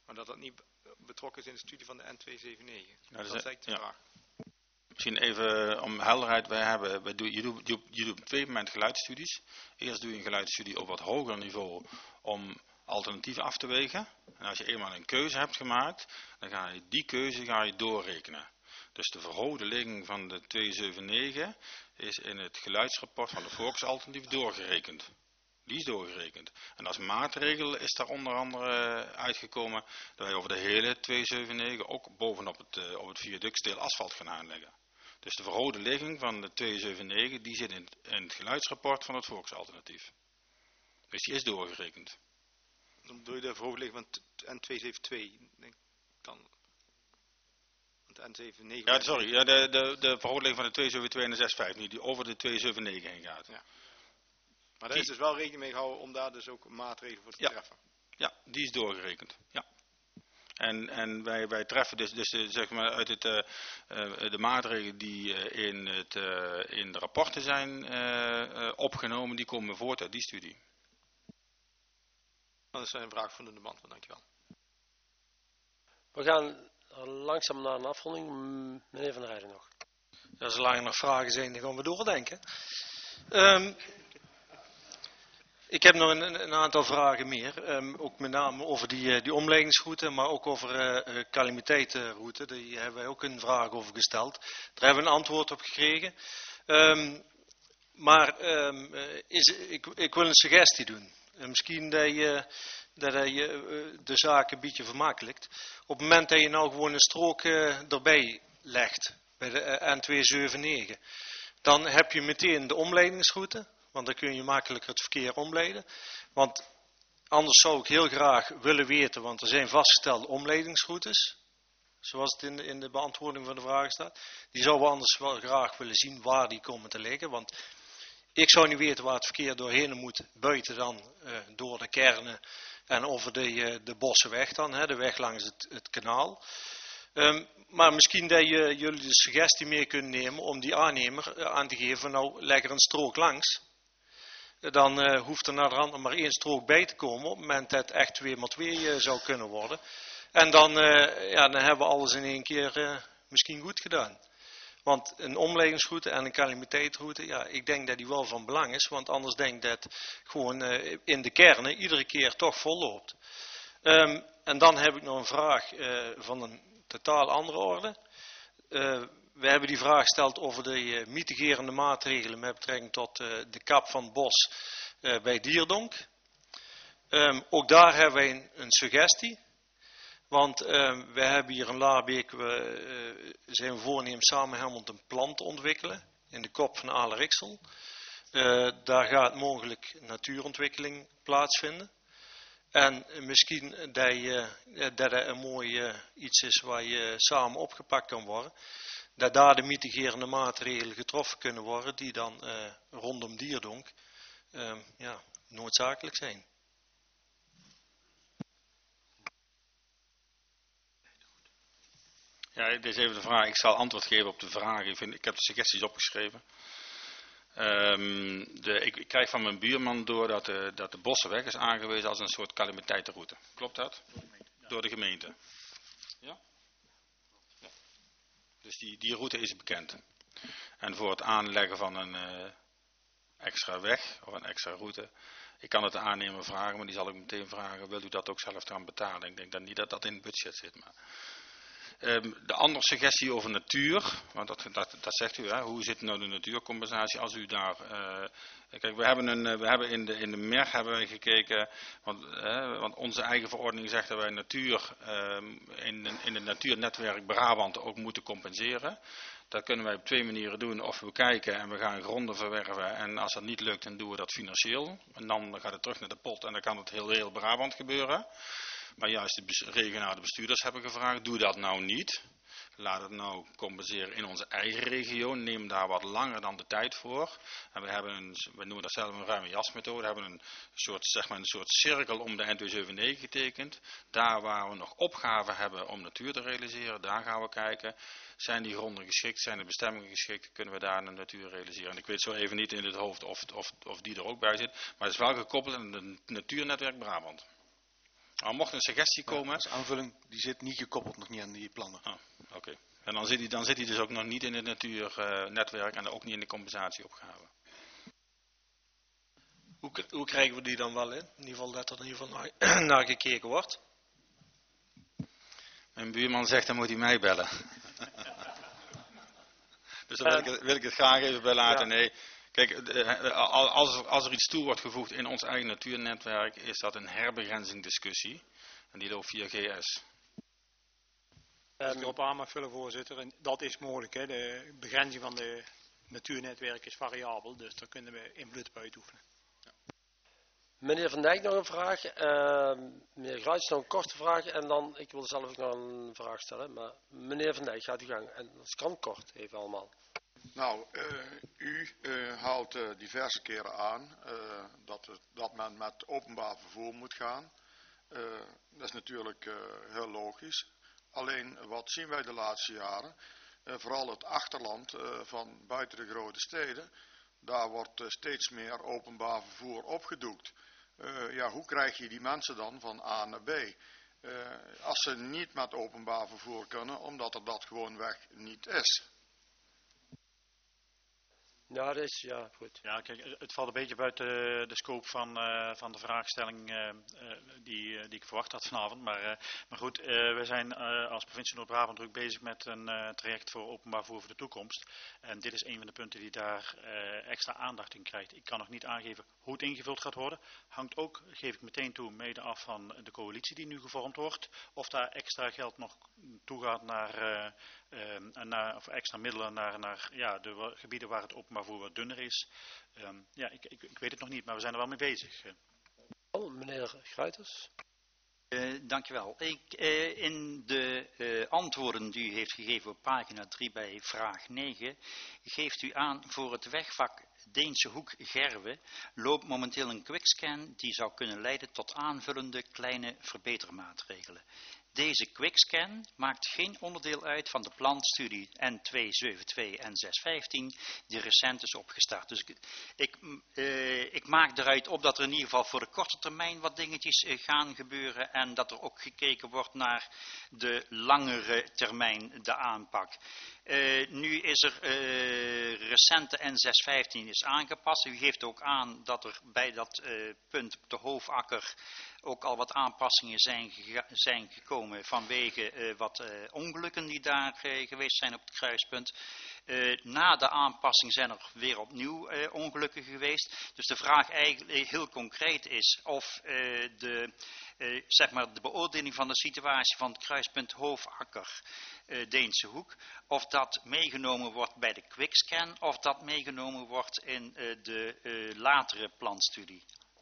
H: maar dat dat niet betrokken is in de studie van de N tweehonderdnegenenzeventig.
B: Ja,
H: dat
B: dus,
H: is eigenlijk de
B: ja.
H: vraag.
B: Misschien even om helderheid, wij hebben, wij doen, je, doet, je, je doet op twee momenten geluidsstudies. Eerst doe je een geluidsstudie op wat hoger niveau om alternatieven af te wegen. En als je eenmaal een keuze hebt gemaakt, dan ga je die keuze ga je doorrekenen. Dus de verhoogde ligging van de tweehonderdnegenenzeventig is in het geluidsrapport van de volksalternatief doorgerekend. Die is doorgerekend. En als maatregel is daar onder andere uitgekomen dat wij over de hele tweehonderdnegenenzeventig ook bovenop het, uh, op het viaductsteel asfalt gaan aanleggen. Dus de verhoogde ligging van de tweehonderdnegenenzeventig die zit in het, in het geluidsrapport van het volksalternatief. Dus die is doorgerekend.
H: Dan bedoel je de verhoogde ligging van N tweehonderdzevenentwintig, denk ik dan. Want de N zevenennegentig.
B: Ja, sorry, ja, de, de, de verhoogde ligging van de tweehonderdzevenentwintig en de zeshonderdvijftig, die over de tweehonderdzevenennegentig heen gaat.
H: Ja. Maar daar is dus wel rekening mee gehouden om daar dus ook maatregelen voor te
B: ja.
H: treffen. Ja,
B: die is doorgerekend. Ja. En, en wij, wij treffen dus, dus de, zeg maar uit het, uh, uh, de maatregelen die uh, in, het, uh, in de rapporten zijn uh, uh, opgenomen, die komen voort uit die studie.
H: Dat is een vraag van de beantwoord, dankjewel.
A: We gaan langzaam naar een afronding. Meneer Van der Heijden nog.
F: Ja, zolang er nog vragen zijn, dan gaan we doordenken. Um, ik heb nog een, een aantal vragen meer. Um, ook met name over die, die omleidingsroute, maar ook over uh, calamiteitenroute. Daar hebben wij ook een vraag over gesteld. Daar hebben we een antwoord op gekregen. Um, maar um, is, ik, ik wil een suggestie doen. Uh, misschien dat je, dat je uh, de zaak een beetje vermakkelijkt. Op het moment dat je nou gewoon een strook uh, erbij legt bij de uh, N tweehonderdzevenennegentig, dan heb je meteen de omleidingsroute. Want dan kun je makkelijker het verkeer omleiden. Want anders zou ik heel graag willen weten, want er zijn vastgestelde omleidingsroutes. Zoals het in de, in de beantwoording van de vraag staat. Die zouden we anders wel graag willen zien waar die komen te liggen. Want ik zou niet weten waar het verkeer doorheen moet, buiten dan uh, door de kernen en over de, uh, de Bossenweg dan, hè, de weg langs het, het kanaal. Um, maar misschien dat je, jullie de suggestie mee kunnen nemen om die aannemer uh, aan te geven, nou leg er een strook langs. Dan uh, hoeft er naar de rand nog maar één strook bij te komen op het moment dat het echt twee maar twee uh, zou kunnen worden. En dan, uh, ja, dan hebben we alles in één keer uh, misschien goed gedaan. Want een omleidingsroute en een calamiteitsroute, ja, ik denk dat die wel van belang is. Want anders denk ik dat gewoon uh, in de kernen iedere keer toch vol loopt. Um, en dan heb ik nog een vraag uh, van een totaal andere orde. Uh, We hebben die vraag gesteld over de uh, mitigerende maatregelen met betrekking tot uh, de kap van het bos uh, bij Dierdonk. Um, ook daar hebben wij een, een suggestie. Want um, we hebben hier in Laarbeek, we uh, zijn we voornemen samen Helmond een plan te ontwikkelen in de kop van Aleriksel. Uh, daar gaat mogelijk natuurontwikkeling plaatsvinden. En misschien dat, je, dat het een mooi uh, iets is waar je samen opgepakt kan worden. Dat daar de mitigerende maatregelen getroffen kunnen worden die dan uh, rondom Dierdonk uh, ja, noodzakelijk zijn.
B: Ja, dit is even de vraag. Ik zal antwoord geven op de vraag. Ik, vind, ik heb de suggesties opgeschreven. Um, de, ik, ik krijg van mijn buurman door dat de, dat de Bossenweg is aangewezen als een soort calamiteitenroute. Klopt dat? Door de gemeente. Ja? Ja. Dus die, die route is bekend. En voor het aanleggen van een uh, extra weg of een extra route, ik kan het de aannemer vragen, maar die zal ik meteen vragen, wilt u dat ook zelf gaan betalen? Ik denk dan niet dat dat in het budget zit. Maar Um, de andere suggestie over natuur, want dat, dat, dat zegt u, hè, hoe zit nou de natuurcompensatie als u daar... Uh, kijk, we hebben, een, we hebben in de, in de M E R hebben wij gekeken, want, uh, want onze eigen verordening zegt dat wij natuur um, in, in het natuurnetwerk Brabant ook moeten compenseren. Dat kunnen wij op twee manieren doen. Of we kijken en we gaan gronden verwerven en als dat niet lukt, dan doen we dat financieel. En dan gaat het terug naar de pot en dan kan het heel, heel Brabant gebeuren. Maar juist de regionale bestuurders hebben gevraagd, doe dat nou niet. Laat het nou compenseren in onze eigen regio. Neem daar wat langer dan de tijd voor. En we hebben een, we noemen dat zelf een ruime jasmethode. We hebben een soort, zeg maar een soort cirkel om de N tweehonderdzevenennegentig getekend. Daar waar we nog opgaven hebben om natuur te realiseren, daar gaan we kijken. Zijn die gronden geschikt? Zijn de bestemmingen geschikt? Kunnen we daar een natuur realiseren? En ik weet zo even niet in het hoofd of, of, of die er ook bij zit. Maar het is wel gekoppeld aan het Natuurnetwerk Brabant. Maar mocht een suggestie
C: Ja,
B: komen...
C: als aanvulling, die zit niet gekoppeld nog niet aan die plannen.
B: Oh, oké. Okay. En dan zit, hij, dan zit hij dus ook nog niet in het natuurnetwerk en ook niet in de compensatieopgave.
F: Hoe, hoe krijgen we die dan wel in? In ieder geval dat er in ieder geval naar, naar gekeken wordt.
B: Mijn buurman zegt, dan moet hij mij bellen. Dus dan wil ik, het, wil ik het graag even bij laten. Ja. Nee, kijk, als er, als er iets toe wordt gevoegd in ons eigen natuurnetwerk, is dat een herbegrenzingdiscussie. En die loopt via G S.
J: Als ik erop aan mag vullen, voorzitter, en dat is mogelijk. Hè. De begrenzing van de natuurnetwerk is variabel, dus daar kunnen we invloed op uitoefenen. Ja.
A: Meneer Van Dijk nog een vraag. Uh, meneer Gruijts nog een korte vraag. En dan, ik wil zelf ook nog een vraag stellen. Maar meneer Van Dijk, gaat u gang. En dat kan kort, even allemaal.
E: Nou, uh, u uh, haalt uh, diverse keren aan uh, dat, het, dat men met openbaar vervoer moet gaan. Uh, dat is natuurlijk uh, heel logisch. Alleen, wat zien wij de laatste jaren? Uh, vooral het achterland uh, van buiten de grote steden. Daar wordt uh, steeds meer openbaar vervoer opgedoekt. Uh, ja, hoe krijg je die mensen dan van A naar B? Uh, als ze niet met openbaar vervoer kunnen, omdat er dat gewoonweg niet is.
A: Ja, dat is, ja, goed.
G: Ja, kijk, het valt een beetje buiten de, de scope van, uh, van de vraagstelling uh, uh, die, uh, die ik verwacht had vanavond. Maar, uh, maar goed, uh, we zijn uh, als provincie Noord-Brabant druk bezig met een uh, traject voor openbaar vervoer voor de toekomst. En dit is een van de punten die daar uh, extra aandacht in krijgt. Ik kan nog niet aangeven hoe het ingevuld gaat worden. Hangt ook, geef ik meteen toe, mede af van de coalitie die nu gevormd wordt. Of daar extra geld nog toe gaat naar... Uh, Um, en naar, of extra middelen naar, naar ja, de gebieden waar het openbaar vervoer wat dunner is. Um, ja, ik, ik, ik weet het nog niet, maar we zijn er wel mee bezig.
A: Oh, meneer Gruiters.
D: Uh, dankjewel. Ik, uh, in de uh, antwoorden die u heeft gegeven op pagina drie bij vraag negen, geeft u aan voor het wegvak Deense Hoek Gerwe loopt momenteel een quickscan die zou kunnen leiden tot aanvullende kleine verbetermaatregelen. Deze quickscan maakt geen onderdeel uit van de planstudie N twee zevenentwintig en zes vijftien die recent is opgestart. Dus ik, ik, uh, ik maak eruit op dat er in ieder geval voor de korte termijn wat dingetjes uh, gaan gebeuren en dat er ook gekeken wordt naar de langere termijn, de aanpak. Uh, nu is er uh, recente N zes vijftien is aangepast. U geeft ook aan dat er bij dat uh, punt de Hoofakker ook al wat aanpassingen zijn, zijn gekomen vanwege uh, wat uh, ongelukken die daar uh, geweest zijn op het kruispunt. Uh, na de aanpassing zijn er weer opnieuw uh, ongelukken geweest. Dus de vraag eigenlijk heel concreet is of uh, de, uh, zeg maar de beoordeling van de situatie van het kruispunt Hoofakker uh, Deense Hoek, of dat meegenomen wordt bij de quickscan of dat meegenomen wordt in uh, de uh, latere planstudie.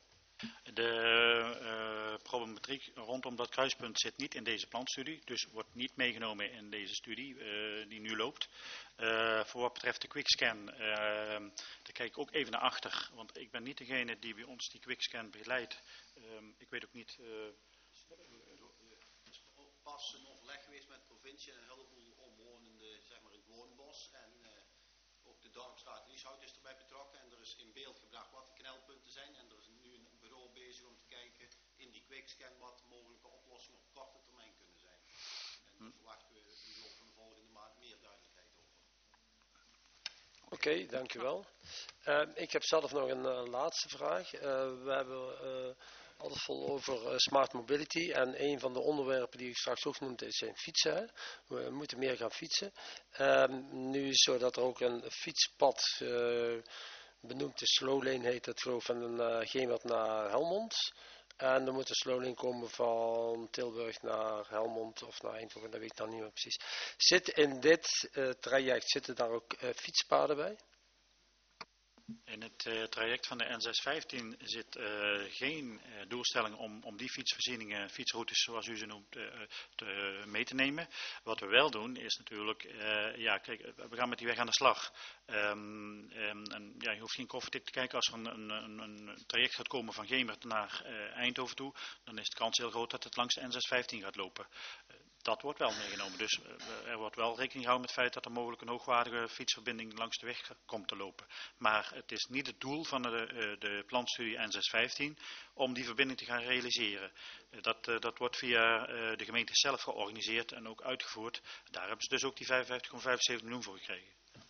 G: De uh, problematiek rondom dat kruispunt zit niet in deze planstudie, dus wordt niet meegenomen in deze studie uh, die nu loopt. Uh, voor wat betreft de quickscan, uh, daar kijk ik ook even naar achter, want ik ben niet degene die bij ons die quickscan begeleidt. Um, ik weet ook niet... Uh,
I: Er is pas een overleg geweest met de provincie en een heleboel omwonenden, zeg maar in het woonbos. En uh, ook de dorpsraad Lieshout is erbij betrokken. En er is in beeld gebracht wat de knelpunten zijn. En er is nu een bureau bezig om te kijken in die quickscan wat mogelijke oplossingen op korte termijn kunnen zijn. En daar verwachten we in de loop van de volgende maand meer duidelijkheid over.
A: Oké, okay, dankjewel. Uh, ik heb zelf nog een uh, laatste vraag. Uh, we hebben uh, altijd vol over uh, smart mobility. En een van de onderwerpen die ik straks ook noemde is zijn fietsen. Hè? We moeten meer gaan fietsen. Uh, nu is het zo dat er ook een fietspad uh, benoemd is. Slowlane heet het geloof van een uh, Gemert naar Helmond. En er moet een slowlane komen van Tilburg naar Helmond of naar Eindhoven, dat weet ik dan niet meer precies. Zit in dit uh, traject, zitten daar ook uh, fietspaden bij?
G: In het uh, traject van de N zes vijftien zit uh, geen uh, doelstelling om, om die fietsvoorzieningen, fietsroutes zoals u ze noemt, uh, te, uh, mee te nemen. Wat we wel doen is natuurlijk, uh, ja kijk, we gaan met die weg aan de slag. Um, um, en, ja, je hoeft geen koffiedik te kijken als er een, een, een, een traject gaat komen van Gemert naar uh, Eindhoven toe. Dan is de kans heel groot dat het langs de N zes vijftien gaat lopen. Uh, dat wordt wel meegenomen. Dus uh, er wordt wel rekening gehouden met het feit dat er mogelijk een hoogwaardige fietsverbinding langs de weg komt te lopen. Maar het is niet het doel van de, uh, de planstudie N zes vijftien om die verbinding te gaan realiseren. Uh, dat, uh, dat wordt via uh, de gemeente zelf georganiseerd en ook uitgevoerd. Daar hebben ze dus ook die vijfenvijftig komma vijfenzeventig miljoen voor gekregen.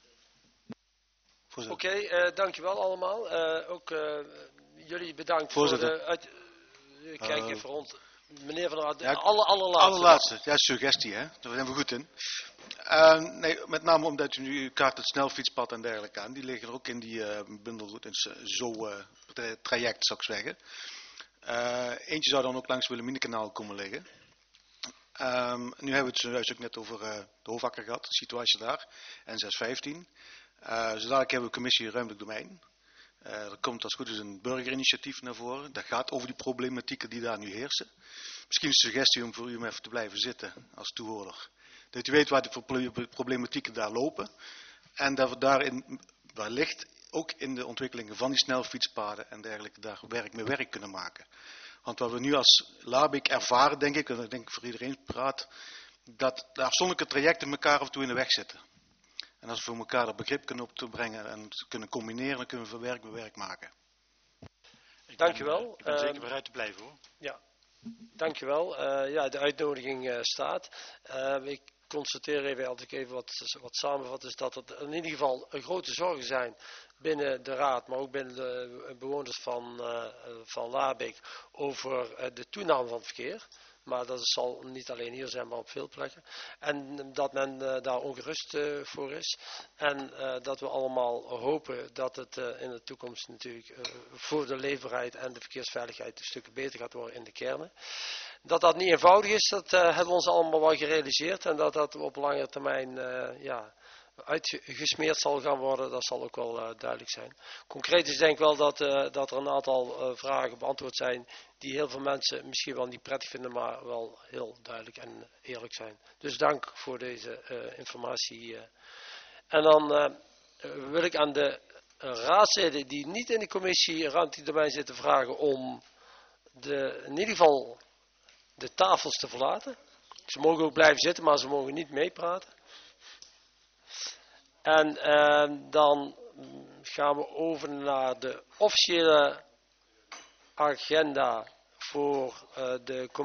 A: Oké, okay, uh, dankjewel allemaal. Uh, ook uh, jullie bedankt
C: Voorzitter.
A: voor de... Uit, uh, kijk
C: uh,
A: even rond. Meneer Van der Aert, de
C: ja,
A: alle, allerlaatste.
C: Allerlaatste, ja, suggestie, hè. Daar zijn we goed in. Uh, nee, met name omdat u nu kaart het snelfietspad en dergelijke aan. Die liggen er ook in die uh, bundelroute, in zo'n uh, tra traject, zou ik zeggen. Uh, eentje zou dan ook langs het Wilhelminakanaal komen liggen. Um, nu hebben we het zojuist ook net over uh, de Hofakker gehad, de situatie daar, N zes vijftien. Uh, zo dadelijk hebben we commissie ruimtelijk domein. Uh, er komt als het goed is een burgerinitiatief naar voren. Dat gaat over die problematieken die daar nu heersen. Misschien een suggestie om voor u om even te blijven zitten als toehoorder. Dat u weet waar de problematieken daar lopen. En dat we daarin wellicht ook in de ontwikkelingen van die snelfietspaden en dergelijke daar werk mee werk kunnen maken. Want wat we nu als Labeek ervaren, denk ik, en ik denk voor iedereen praat, dat de afzonderlijke trajecten elkaar af en toe in de weg zitten. En als we voor elkaar dat begrip kunnen op te brengen en kunnen combineren, dan kunnen we werk met werk maken.
A: Dankjewel.
G: Ik ben uh, zeker bereid te blijven, hoor.
A: Ja, dankjewel. Uh, ja, de uitnodiging uh, staat. Uh, ik constateer even, als ik even wat, wat samenvat, is dat er in ieder geval grote zorgen zijn binnen de raad, maar ook binnen de bewoners van, uh, van Labeek over uh, de toename van het verkeer. Maar dat zal niet alleen hier zijn, maar op veel plekken. En dat men uh, daar ongerust uh, voor is. En uh, dat we allemaal hopen dat het uh, in de toekomst natuurlijk uh, voor de leefbaarheid en de verkeersveiligheid een stuk beter gaat worden in de kernen. Dat dat niet eenvoudig is, dat uh, hebben we ons allemaal wel gerealiseerd. En dat dat op langere termijn uh, ja, uitgesmeerd zal gaan worden, dat zal ook wel uh, duidelijk zijn. Concreet is denk ik wel dat, uh, dat er een aantal uh, vragen beantwoord zijn die heel veel mensen misschien wel niet prettig vinden, maar wel heel duidelijk en eerlijk zijn. Dus dank voor deze uh, informatie. Uh. En dan uh, wil ik aan de raadsleden die niet in de commissie ruimtelijk domein zitten vragen om de, in ieder geval de tafels te verlaten. Ze mogen ook blijven zitten, maar ze mogen niet meepraten. En uh, dan gaan we over naar de officiële agenda voor uh, de commissie.